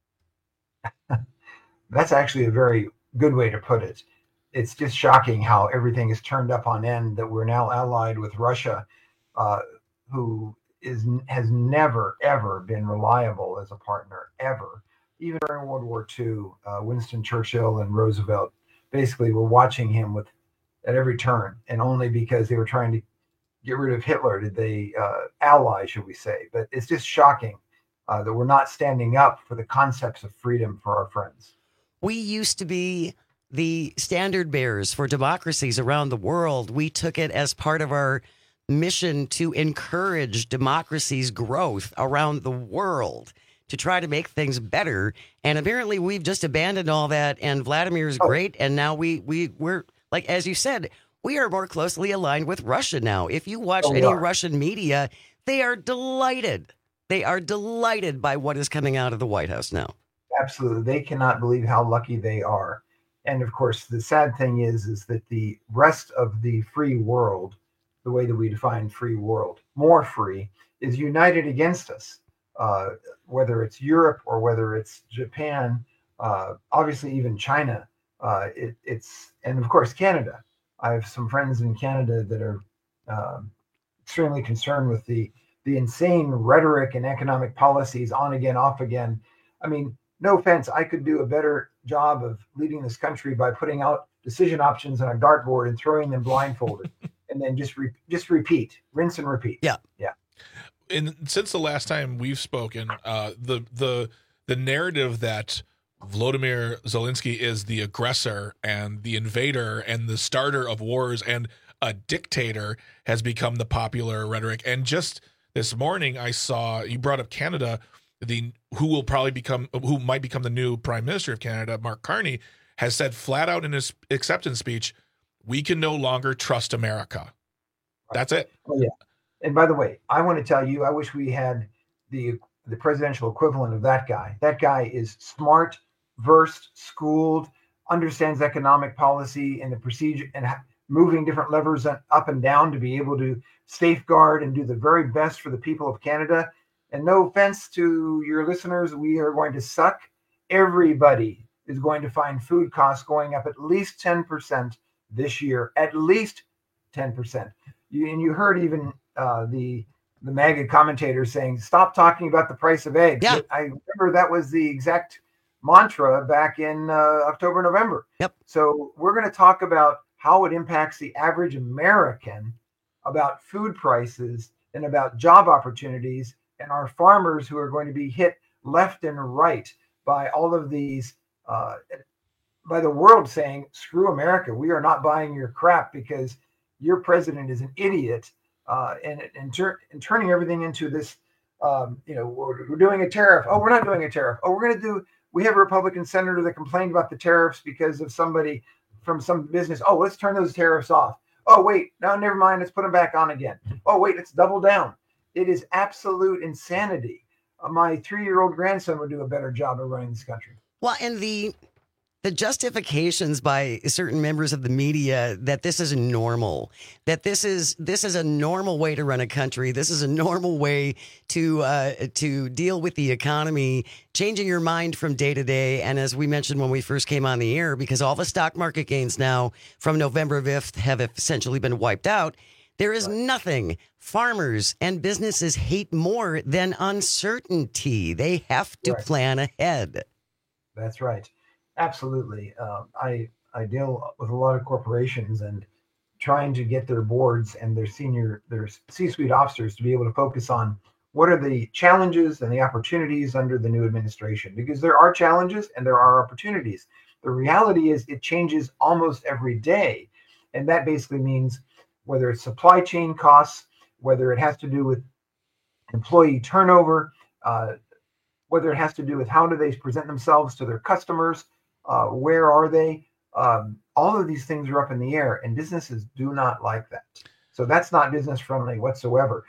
That's actually a very good way to put it. It's just shocking how everything is turned up on end, that we're now allied with Russia, uh, who is has never, ever been reliable as a partner, ever. Even during World War Two, uh, Winston Churchill and Roosevelt basically were watching him with at every turn, and only because they were trying to get rid of Hitler did they uh, ally, should we say. But it's just shocking uh, that we're not standing up for the concepts of freedom for our friends. We used to be the standard bearers for democracies around the world. We took it as part of our mission to encourage democracy's growth around the world, to try to make things better. And apparently we've just abandoned all that, and Vladimir is great. And now we, we, we're, like, as you said, we are more closely aligned with Russia now. If you watch Oh, we any are. Russian media, they are delighted. They are delighted by what is coming out of the White House now. Absolutely. They cannot believe how lucky they are. And of course, the sad thing is, is that the rest of the free world, the way that we define free world, more free, is united against us. Uh, whether it's Europe or whether it's Japan, uh, obviously even China, uh, it, it's, and of course, Canada. I have some friends in Canada that are um, extremely concerned with the, the insane rhetoric and economic policies on again, off again. I mean, no offense, I could do a better job of leading this country by putting out decision options on a dartboard and throwing them blindfolded, and then just re- just repeat, rinse and repeat. Yeah, yeah. And since the last time we've spoken, uh, the the the narrative that Volodymyr Zelensky is the aggressor and the invader and the starter of wars and a dictator has become the popular rhetoric. And just this morning, I saw you brought up Canada. The who will probably become who might become the new Prime Minister of Canada, Mark Carney, has said flat out in his acceptance speech, "We can no longer trust America." That's it. Oh, yeah. And by the way, I want to tell you, I wish we had the the presidential equivalent of that guy. That guy is smart, versed, schooled, understands economic policy and the procedure and ha- moving different levers up and down to be able to safeguard and do the very best for the people of Canada. And no offense to your listeners, we are going to suck. Everybody is going to find food costs going up at least ten percent this year, at least ten percent. You, and you heard even uh, the the MAGA commentators saying, stop talking about the price of eggs. Yeah. I remember that was the exact mantra back in uh, October, November. Yep. So we're going to talk about how it impacts the average American about food prices and about job opportunities and our farmers who are going to be hit left and right by all of these, uh, by the world saying, screw America, we are not buying your crap because your president is an idiot, uh, and, and, tur- and turning everything into this, um, you know, we're, we're doing a tariff. Oh, we're not doing a tariff. Oh, we're going to do, we have a Republican senator that complained about the tariffs because of somebody from some business. Oh, let's turn those tariffs off. Oh, wait, no, never mind. Let's put them back on again. Oh, wait, let's double down. It is absolute insanity. Uh, my three-year-old grandson would do a better job of running this country. Well, and the the justifications by certain members of the media that this is normal, that this is this is a normal way to run a country, this is a normal way to uh, to deal with the economy, changing your mind from day to day. And as we mentioned when we first came on the air, because all the stock market gains now from November fifth have essentially been wiped out, there is nothing farmers and businesses hate more than uncertainty. They have to Right. plan ahead. That's right. Absolutely. Um, I I deal with a lot of corporations and trying to get their boards and their senior, their C-suite officers to be able to focus on what are the challenges and the opportunities under the new administration, because there are challenges and there are opportunities. The reality is it changes almost every day. And that basically means whether it's supply chain costs, whether it has to do with employee turnover, uh, whether it has to do with how do they present themselves to their customers, uh, where are they? Um, all of these things are up in the air, and businesses do not like that. So that's not business friendly whatsoever.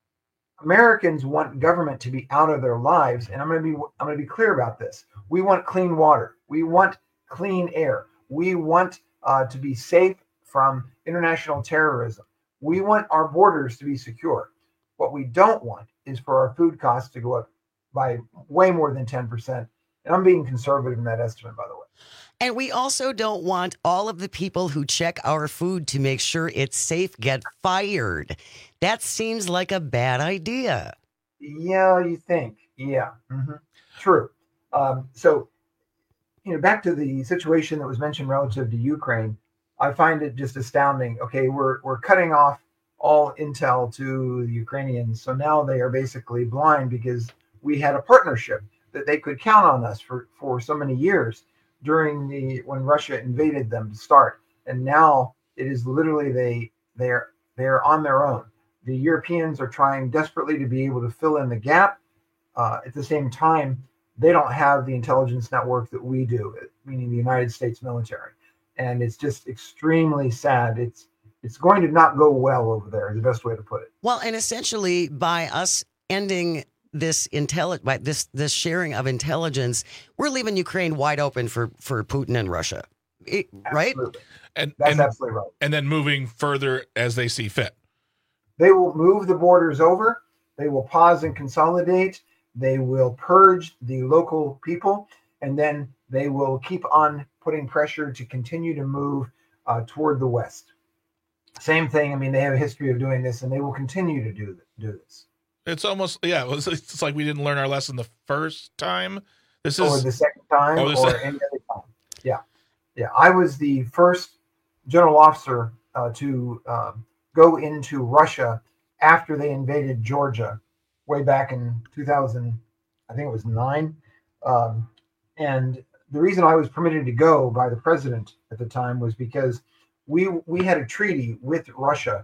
Americans want government to be out of their lives, and I'm going to be I'm going to be clear about this. We want clean water. We want clean air. We want uh, to be safe from international terrorism. We want our borders to be secure. What we don't want is for our food costs to go up by way more than ten percent. And I'm being conservative in that estimate, by the way. And we also don't want all of the people who check our food to make sure it's safe get fired. That seems like a bad idea. Yeah, you think. Yeah, hmm true. Um, so, you know, back to the situation that was mentioned relative to Ukraine, I find it just astounding. Okay, we're we're cutting off all intel to the Ukrainians, so now they are basically blind because we had a partnership that they could count on us for, for so many years during the when Russia invaded them to start, and now it is literally they they're they're on their own. The Europeans are trying desperately to be able to fill in the gap. Uh, at the same time, they don't have the intelligence network that we do, meaning the United States military, and it's just extremely sad. It's it's going to not go well over there, is the best way to put it. Well, and essentially by us ending this intelli- by this this sharing of intelligence, we're leaving Ukraine wide open for, for Putin and Russia, It- right? Absolutely. And, That's and, absolutely right. and then moving further as they see fit. They will move the borders over. They will pause and consolidate. They will purge the local people, and then they will keep on putting pressure to continue to move uh, toward the West. Same thing. I mean, they have a history of doing this, and they will continue to do do this. It's almost, yeah, it's, it's like we didn't learn our lesson the first time. This is Or the second time, or or, the sec- any other time. Yeah, yeah. I was the first general officer uh, to um, go into Russia after they invaded Georgia, way back in two thousand. I think it was nine. Um, and the reason I was permitted to go by the president at the time was because we we had a treaty with Russia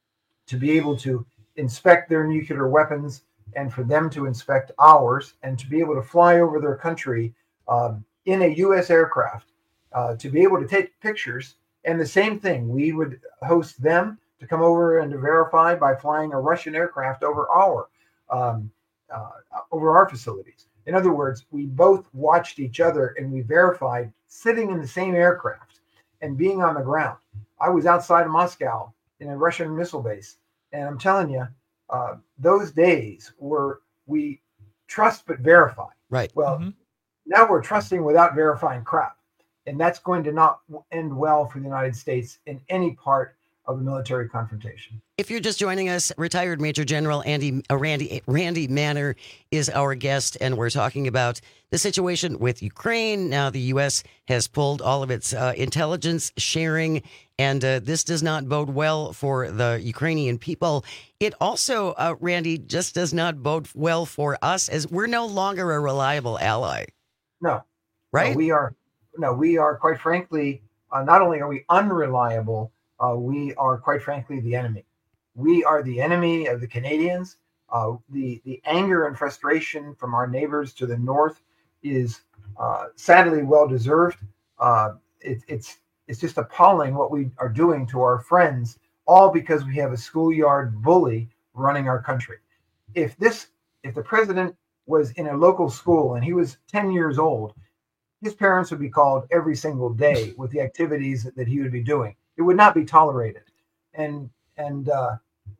to be able to inspect their nuclear weapons and for them to inspect ours and to be able to fly over their country um, in a U S aircraft uh, to be able to take pictures. And the same thing, we would host them to come over and to verify by flying a Russian aircraft over our um, uh, over our facilities. In other words, we both watched each other and we verified sitting in the same aircraft and being on the ground. I was outside of Moscow in a Russian missile base. And I'm telling you, uh, those days were we trust but verify. Right. Well, now we're trusting without verifying crap. And that's going to not end well for the United States in any part of a military confrontation. If you're just joining us, retired Major General Andy uh, Randy Randy Manner is our guest, and we're talking about the situation with Ukraine. Now, the U S has pulled all of its uh, intelligence sharing, and uh, this does not bode well for the Ukrainian people. It also, uh, Randy, just does not bode well for us, as we're no longer a reliable ally. No, right? No, we are. No, we are. Quite frankly, uh, not only are we unreliable. Uh, we are, quite frankly, the enemy. We are the enemy of the Canadians. Uh, the, the anger and frustration from our neighbors to the north is uh, sadly well-deserved. Uh, it, it's, it's just appalling what we are doing to our friends, all because we have a schoolyard bully running our country. If this, if the president was in a local school and he was ten years old, his parents would be called every single day with the activities that, that he would be doing. It would not be tolerated. And and uh,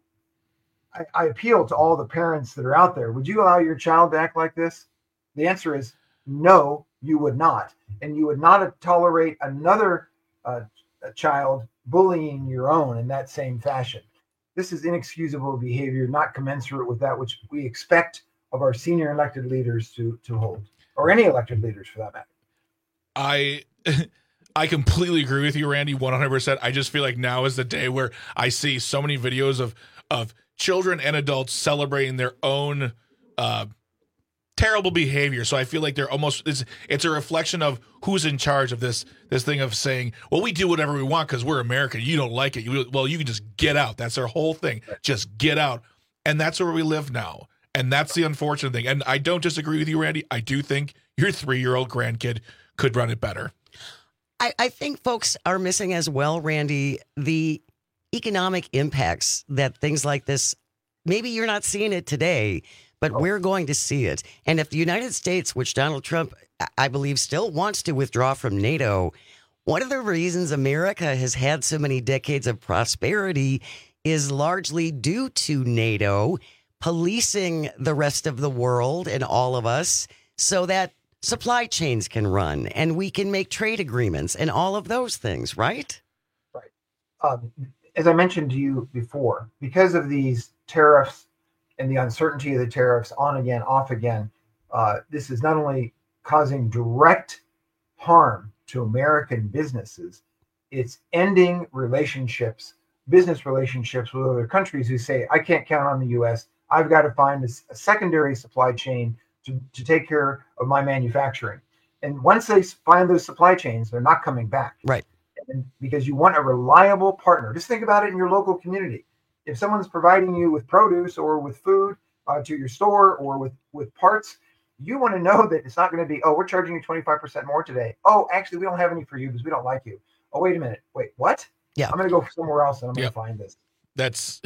I, I appeal to all the parents that are out there. Would you allow your child to act like this? The answer is no, you would not. And you would not tolerate another uh, child bullying your own in that same fashion. This is inexcusable behavior, not commensurate with that which we expect of our senior elected leaders to, to hold, or any elected leaders for that matter. I... I completely agree with you, Randy, one hundred percent. I just feel like now is the day where I see so many videos of of children and adults celebrating their own uh, terrible behavior. So I feel like they're almost it's, it's a reflection of who's in charge of this this thing of saying, well, we do whatever we want because we're American. You don't like it. You, well, you can just get out. That's their whole thing. Just get out. And that's where we live now. And that's the unfortunate thing. And I don't disagree with you, Randy. I do think your three-year-old grandkid could run it better. I, I think folks are missing as well, Randy, the economic impacts that things like this, maybe you're not seeing it today, but oh. we're going to see it. And if the United States, which Donald Trump, I believe, still wants to withdraw from NATO, one of the reasons America has had so many decades of prosperity is largely due to NATO policing the rest of the world and all of us so that supply chains can run and we can make trade agreements and all of those things, right? Right. Um, as I mentioned to you before, because of these tariffs and the uncertainty of the tariffs on again, off again, uh, this is not only causing direct harm to American businesses, it's ending relationships, business relationships with other countries who say, I can't count on the U S. I've got to find a, a secondary supply chain To, to take care of my manufacturing. And once they find those supply chains, they're not coming back. Right. And because you want a reliable partner. Just think about it in your local community. If someone's providing you with produce or with food uh, to your store or with, with parts, you want to know that it's not going to be, oh, we're charging you twenty-five percent more today. Oh, actually, we don't have any for you because we don't like you. Oh, wait a minute. Wait, what? Yeah. I'm going to go somewhere else and I'm yep. going to find this. That's...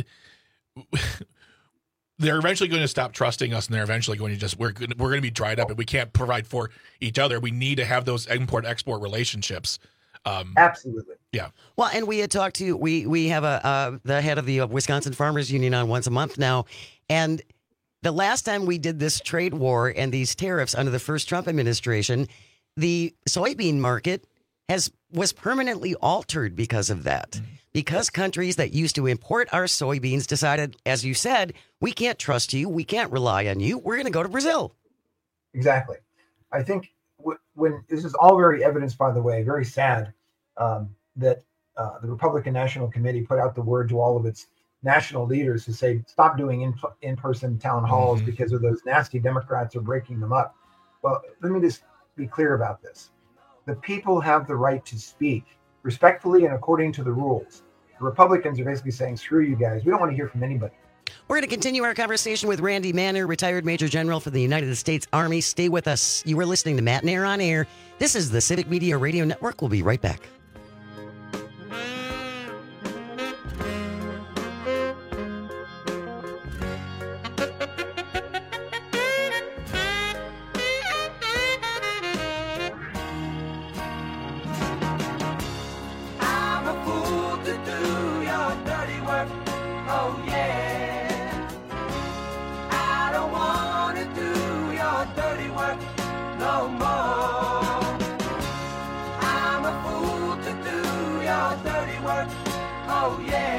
They're eventually going to stop trusting us, and they're eventually going to just we're we're going to be dried up, and we can't provide for each other. We need to have those import-export relationships. Um, Absolutely. Yeah. Well, and we had talked to we we have a uh, the head of the Wisconsin Farmers Union on once a month now, and the last time we did this trade war and these tariffs under the first Trump administration, the soybean market has was permanently altered because of that. Mm-hmm. Because countries that used to import our soybeans decided, as you said, we can't trust you, we can't rely on you, we're going to go to Brazil. Exactly. I think w- when this is all very evidenced, by the way, very sad um, that uh, the Republican National Committee put out the word to all of its national leaders to say, stop doing in- in-person town halls mm-hmm. because of those nasty Democrats are breaking them up. Well, let me just be clear about this. The people have the right to speak respectfully and according to the rules. The Republicans are basically saying, screw you guys. We don't want to hear from anybody. We're going to continue our conversation with Randy Manner, retired Major General for the United States Army. Stay with us. You are listening to Matt and Air on Air. This is the Civic Media Radio Network. We'll be right back. Oh yeah.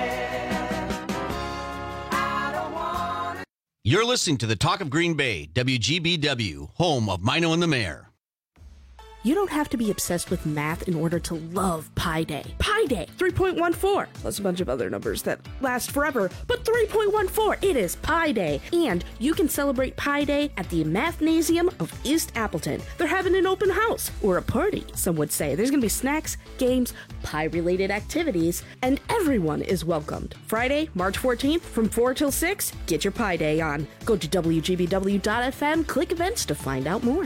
You're listening to the Talk of Green Bay, W G B W, home of Mino and the Mayor. You don't have to be obsessed with math in order to love Pi Day. Pi Day, three point one four, plus a bunch of other numbers that last forever, but three point one four, it is Pi Day. And you can celebrate Pi Day at the Mathnasium of East Appleton. They're having an open house, or a party, some would say. There's going to be snacks, games, pie-related activities, and everyone is welcomed. Friday, March fourteenth, from four till six, get your Pi Day on. Go to W G B W dot F M, click events to find out more.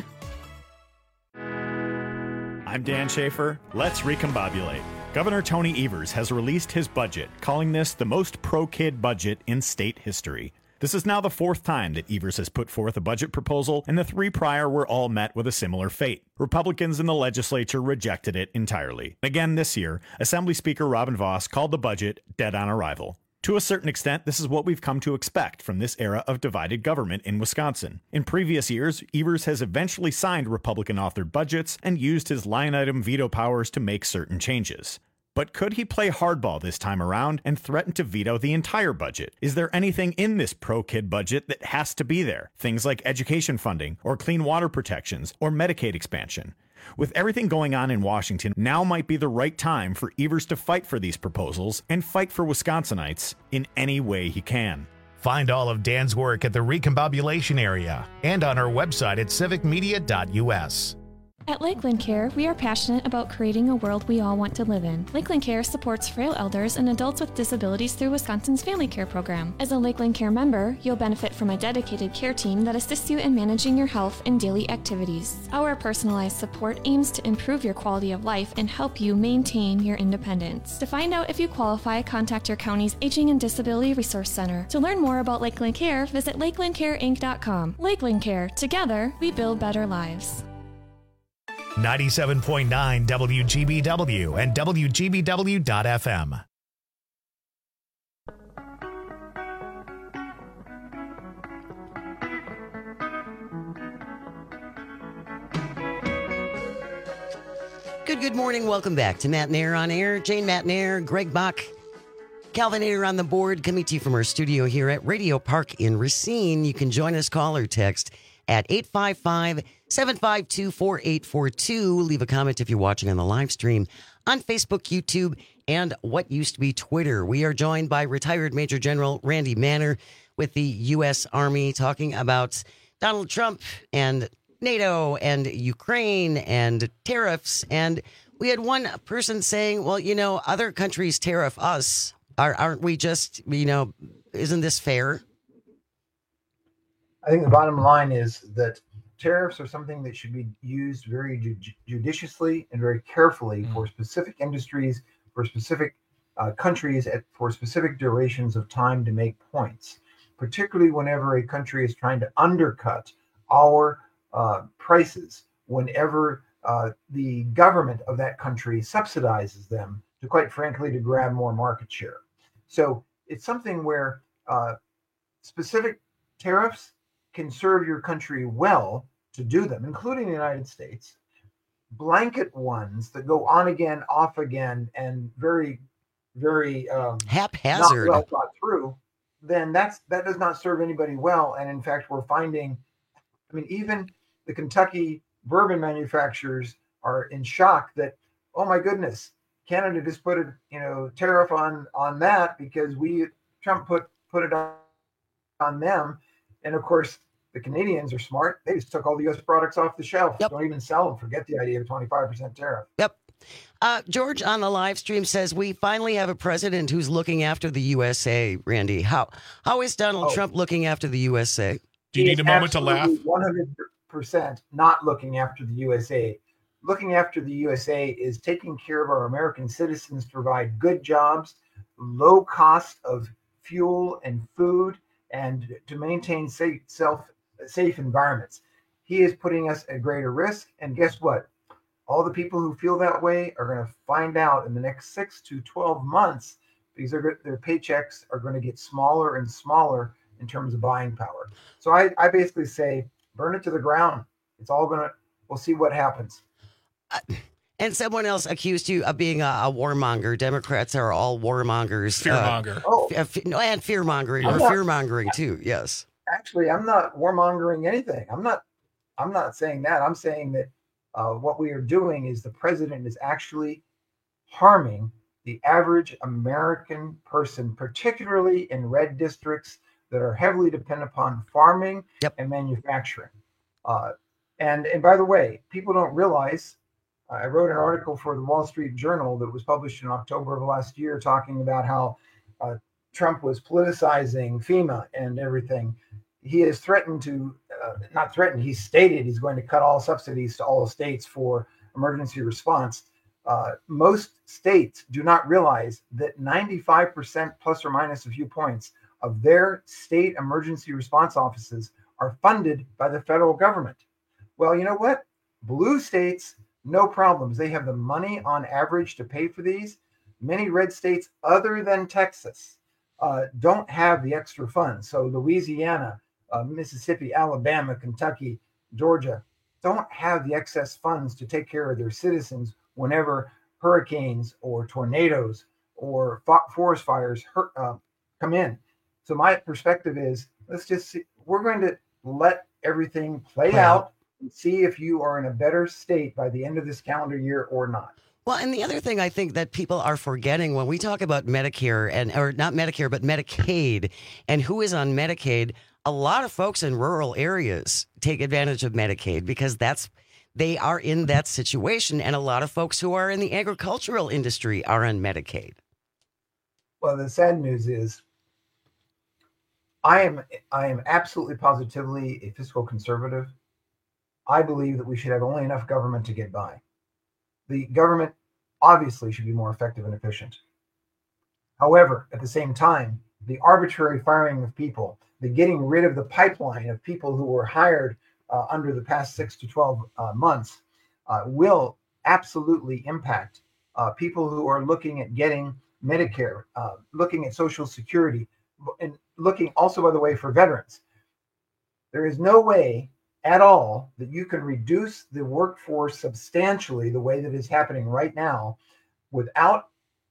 I'm Dan Schaefer. Let's recombobulate. Governor Tony Evers has released his budget, calling this the most pro-kid budget in state history. This is now the fourth time that Evers has put forth a budget proposal, and the three prior were all met with a similar fate. Republicans in the legislature rejected it entirely. Again this year, Assembly Speaker Robin Vos called the budget dead on arrival. To a certain extent, this is what we've come to expect from this era of divided government in Wisconsin. In previous years, Evers has eventually signed Republican-authored budgets and used his line-item veto powers to make certain changes. But could he play hardball this time around and threaten to veto the entire budget? Is there anything in this pro-kid budget that has to be there? Things like education funding, or clean water protections, or Medicaid expansion. With everything going on in Washington, now might be the right time for Evers to fight for these proposals and fight for Wisconsinites in any way he can. Find all of Dan's work at the Recombobulation area and on our website at civic media dot U S. At Lakeland Care, we are passionate about creating a world we all want to live in. Lakeland Care supports frail elders and adults with disabilities through Wisconsin's Family Care program. As a Lakeland Care member, you'll benefit from a dedicated care team that assists you in managing your health and daily activities. Our personalized support aims to improve your quality of life and help you maintain your independence. To find out if you qualify, contact your county's Aging and Disability Resource Center. To learn more about Lakeland Care, visit lakeland care inc dot com. Lakeland Care. Together, we build better lives. ninety-seven point nine W G B W and W G B W dot F M. Good, good morning. Welcome back to Matt Nair on Air. Jane Matt Nair, Greg Bach, Calvin Nair on the board, coming to you from our studio here at Radio Park in Racine. You can join us, call or text at eight five five, seven five two, four eight four two. Leave a comment if you're watching on the live stream on Facebook, YouTube, and what used to be Twitter. We are joined by retired Major General Randy Manner with the U S Army, talking about Donald Trump and NATO and Ukraine and tariffs. And we had one person saying, well, you know, other countries tariff us. Are, aren't we just, you know, isn't this fair? I think the bottom line is that tariffs are something that should be used very ju- judiciously and very carefully mm. for specific industries, for specific uh, countries, at, for specific durations of time to make points, particularly whenever a country is trying to undercut our uh, prices, whenever uh, the government of that country subsidizes them to, quite frankly, to grab more market share. So it's something where uh, specific tariffs can serve your country well to do them, including the United States. Blanket ones that go on again, off again, and very, very um, haphazard, not well thought through, then that's that does not serve anybody well. And in fact, we're finding, I mean, even the Kentucky bourbon manufacturers are in shock that, oh my goodness, Canada just put a you know tariff on on that because we Trump put put it on, on them. And of course, the Canadians are smart. They just took all the U S products off the shelf. Yep. Don't even sell them. Forget the idea of a twenty-five percent tariff. Yep. Uh, George on the live stream says, we finally have a president who's looking after the U S A, Randy. How How is Donald oh. Trump looking after the U S A? Do you need a moment to laugh? one hundred percent not looking after the U S A. Looking after the U S A is taking care of our American citizens to provide good jobs, low cost of fuel and food, and to maintain safe, self, safe environments. He is putting us at greater risk. And guess what? All the people who feel that way are going to find out in the next six to twelve months because their, their paychecks are going to get smaller and smaller in terms of buying power. So I, I basically say, burn it to the ground. It's all going to, we'll see what happens. Uh, and someone else accused you of being a, a warmonger. Democrats are all warmongers. Fearmonger. Uh, oh. F- no, and fearmongering, or fearmongering too, yes. Actually, I'm not warmongering anything. I'm not. I'm not saying that. I'm saying that uh, what we are doing is the president is actually harming the average American person, particularly in red districts that are heavily dependent upon farming yep. and manufacturing. Uh, and and by the way, people don't realize. Uh, I wrote an article for the Wall Street Journal that was published in October of last year, talking about how uh, Trump was politicizing FEMA and everything. He has threatened to, uh, not threatened, he stated he's going to cut all subsidies to all states for emergency response. Uh, most states do not realize that ninety-five percent plus or minus a few points of their state emergency response offices are funded by the federal government. Well, you know what? Blue states, no problems. They have the money on average to pay for these. Many red states other than Texas uh, don't have the extra funds. So Louisiana, uh, Mississippi, Alabama, Kentucky, Georgia don't have the excess funds to take care of their citizens whenever hurricanes or tornadoes or fo- forest fires hurt, uh, come in. So my perspective is, let's just see, we're going to let everything play Play out out. and see if you are in a better state by the end of this calendar year or not. Well, and the other thing I think that people are forgetting when we talk about Medicare and, or not Medicare, but Medicaid and who is on Medicaid, a lot of folks in rural areas take advantage of Medicaid because that's, they are in that situation. And a lot of folks who are in the agricultural industry are on Medicaid. Well, the sad news is I am, I am absolutely positively a fiscal conservative. I believe that we should have only enough government to get by. The government obviously should be more effective and efficient. However, at the same time, the arbitrary firing of people, the getting rid of the pipeline of people who were hired uh, under the past six to twelve uh, months uh, will absolutely impact uh, people who are looking at getting Medicare, uh, looking at Social Security, and looking also, by the way, for veterans. There is no way at all that you can reduce the workforce substantially the way that is happening right now without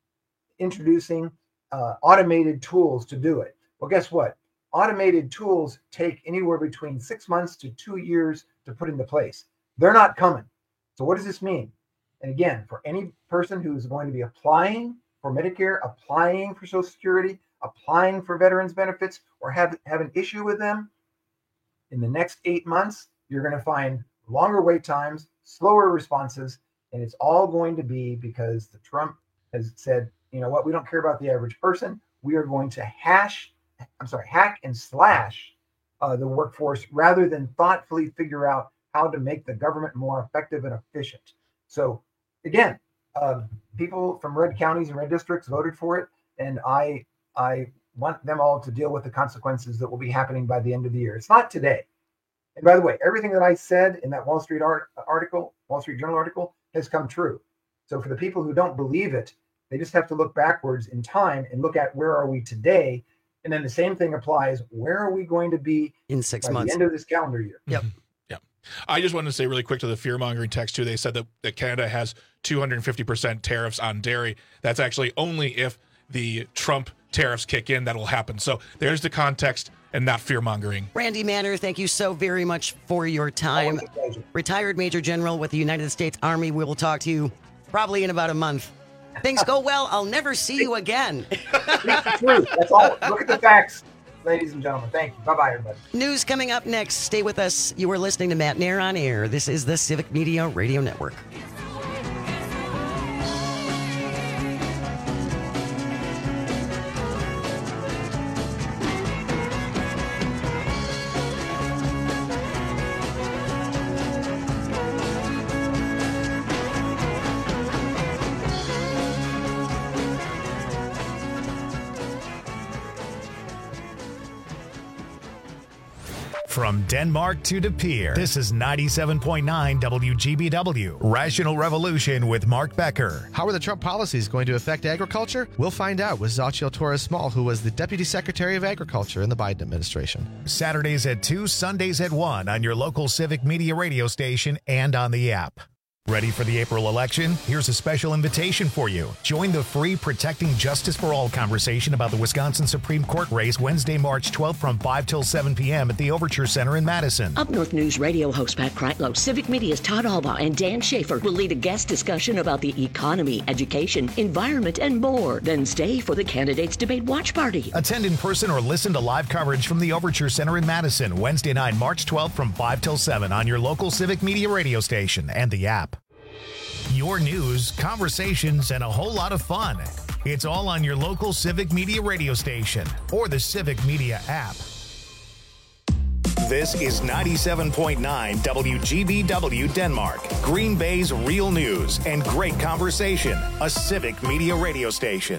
introducing uh, automated tools to do it. Well, guess what? Automated tools take anywhere between six months to two years to put into place. They're not coming. So what does this mean? And again, for any person who's going to be applying for Medicare, applying for Social Security, applying for veterans benefits, or have, have an issue with them, in the next eight months, you're going to find longer wait times, slower responses, and it's all going to be because the Trump has said, you know what, we don't care about the average person. We are going to hash, I'm sorry, hack and slash uh, the workforce rather than thoughtfully figure out how to make the government more effective and efficient. So again, uh, people from red counties and red districts voted for it, and I I want them all to deal with the consequences that will be happening by the end of the year. It's not today. And by the way, everything that I said in that Wall Street art, article, Wall Street Journal article, has come true. So for the people who don't believe it, they just have to look backwards in time and look at where are we today. And then the same thing applies. Where are we going to be in six by months, the end of this calendar year? Yep. Yeah. I just wanted to say really quick to the fear-mongering text, too. They said that, that Canada has two hundred fifty percent tariffs on dairy. That's actually only if the Trump tariffs kick in that'll happen. So there's the context and not fear-mongering. Randy Manner, thank you so very much for your time. Retired Major General with the United States Army. We will talk to you probably in about a month. Things go well. I'll never see you again. That's true. That's all. Look at the facts, ladies and gentlemen. Thank you. Bye-bye, everybody. News coming up next. Stay with us. You are listening to Matt Nair on Air. This is the Civic Media Radio Network. From Denmark to De Pere, this is ninety-seven point nine W G B W, Rational Revolution with Mark Becker. How are the Trump policies going to affect agriculture? We'll find out with Xochitl Torres-Small, who was the Deputy Secretary of Agriculture in the Biden administration. Saturdays at two, Sundays at one on your local Civic Media radio station and on the app. Ready for the April election? Here's a special invitation for you. Join the free Protecting Justice for All conversation about the Wisconsin Supreme Court race Wednesday, March twelfth from five till seven p.m. at the Overture Center in Madison. Up North News radio host Pat Kreitlow, Civic Media's Todd Alba, and Dan Schaefer will lead a guest discussion about the economy, education, environment, and more. Then stay for the Candidates Debate Watch Party. Attend in person or listen to live coverage from the Overture Center in Madison Wednesday night, March twelfth from five till seven on your local Civic Media radio station and the app. Your news, conversations, and a whole lot of fun. It's all on your local Civic Media radio station or the Civic Media app. This is ninety-seven point nine W G B W Denmark, Green Bay's real news and great conversation, a Civic Media radio station.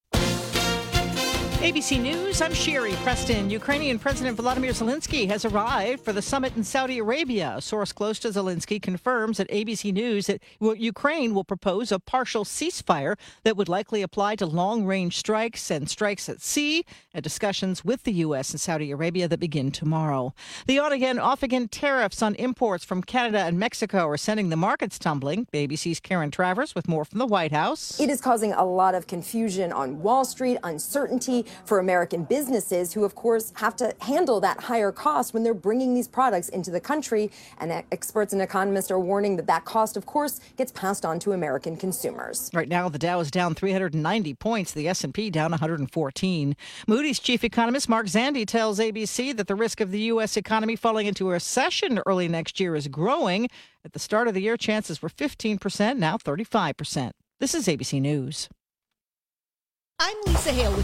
A B C News, I'm Sherry Preston. Ukrainian President Volodymyr Zelensky has arrived for the summit in Saudi Arabia. A source close to Zelensky confirms at A B C News that Ukraine will propose a partial ceasefire that would likely apply to long-range strikes and strikes at sea, and discussions with the U S and Saudi Arabia that begin tomorrow. The on-again, off-again tariffs on imports from Canada and Mexico are sending the markets tumbling. A B C's Karen Travers with more from the White House. It is causing a lot of confusion on Wall Street, uncertainty for American businesses who, of course, have to handle that higher cost when they're bringing these products into the country. And experts and economists are warning that that cost, of course, gets passed on to American consumers. Right now, the Dow is down three hundred ninety points, the S and P down one hundred fourteen. Moody's chief economist Mark Zandi tells A B C that the risk of the U S economy falling into a recession early next year is growing. At the start of the year, chances were fifteen percent, now thirty-five percent. This is A B C News. I'm Lisa Hale with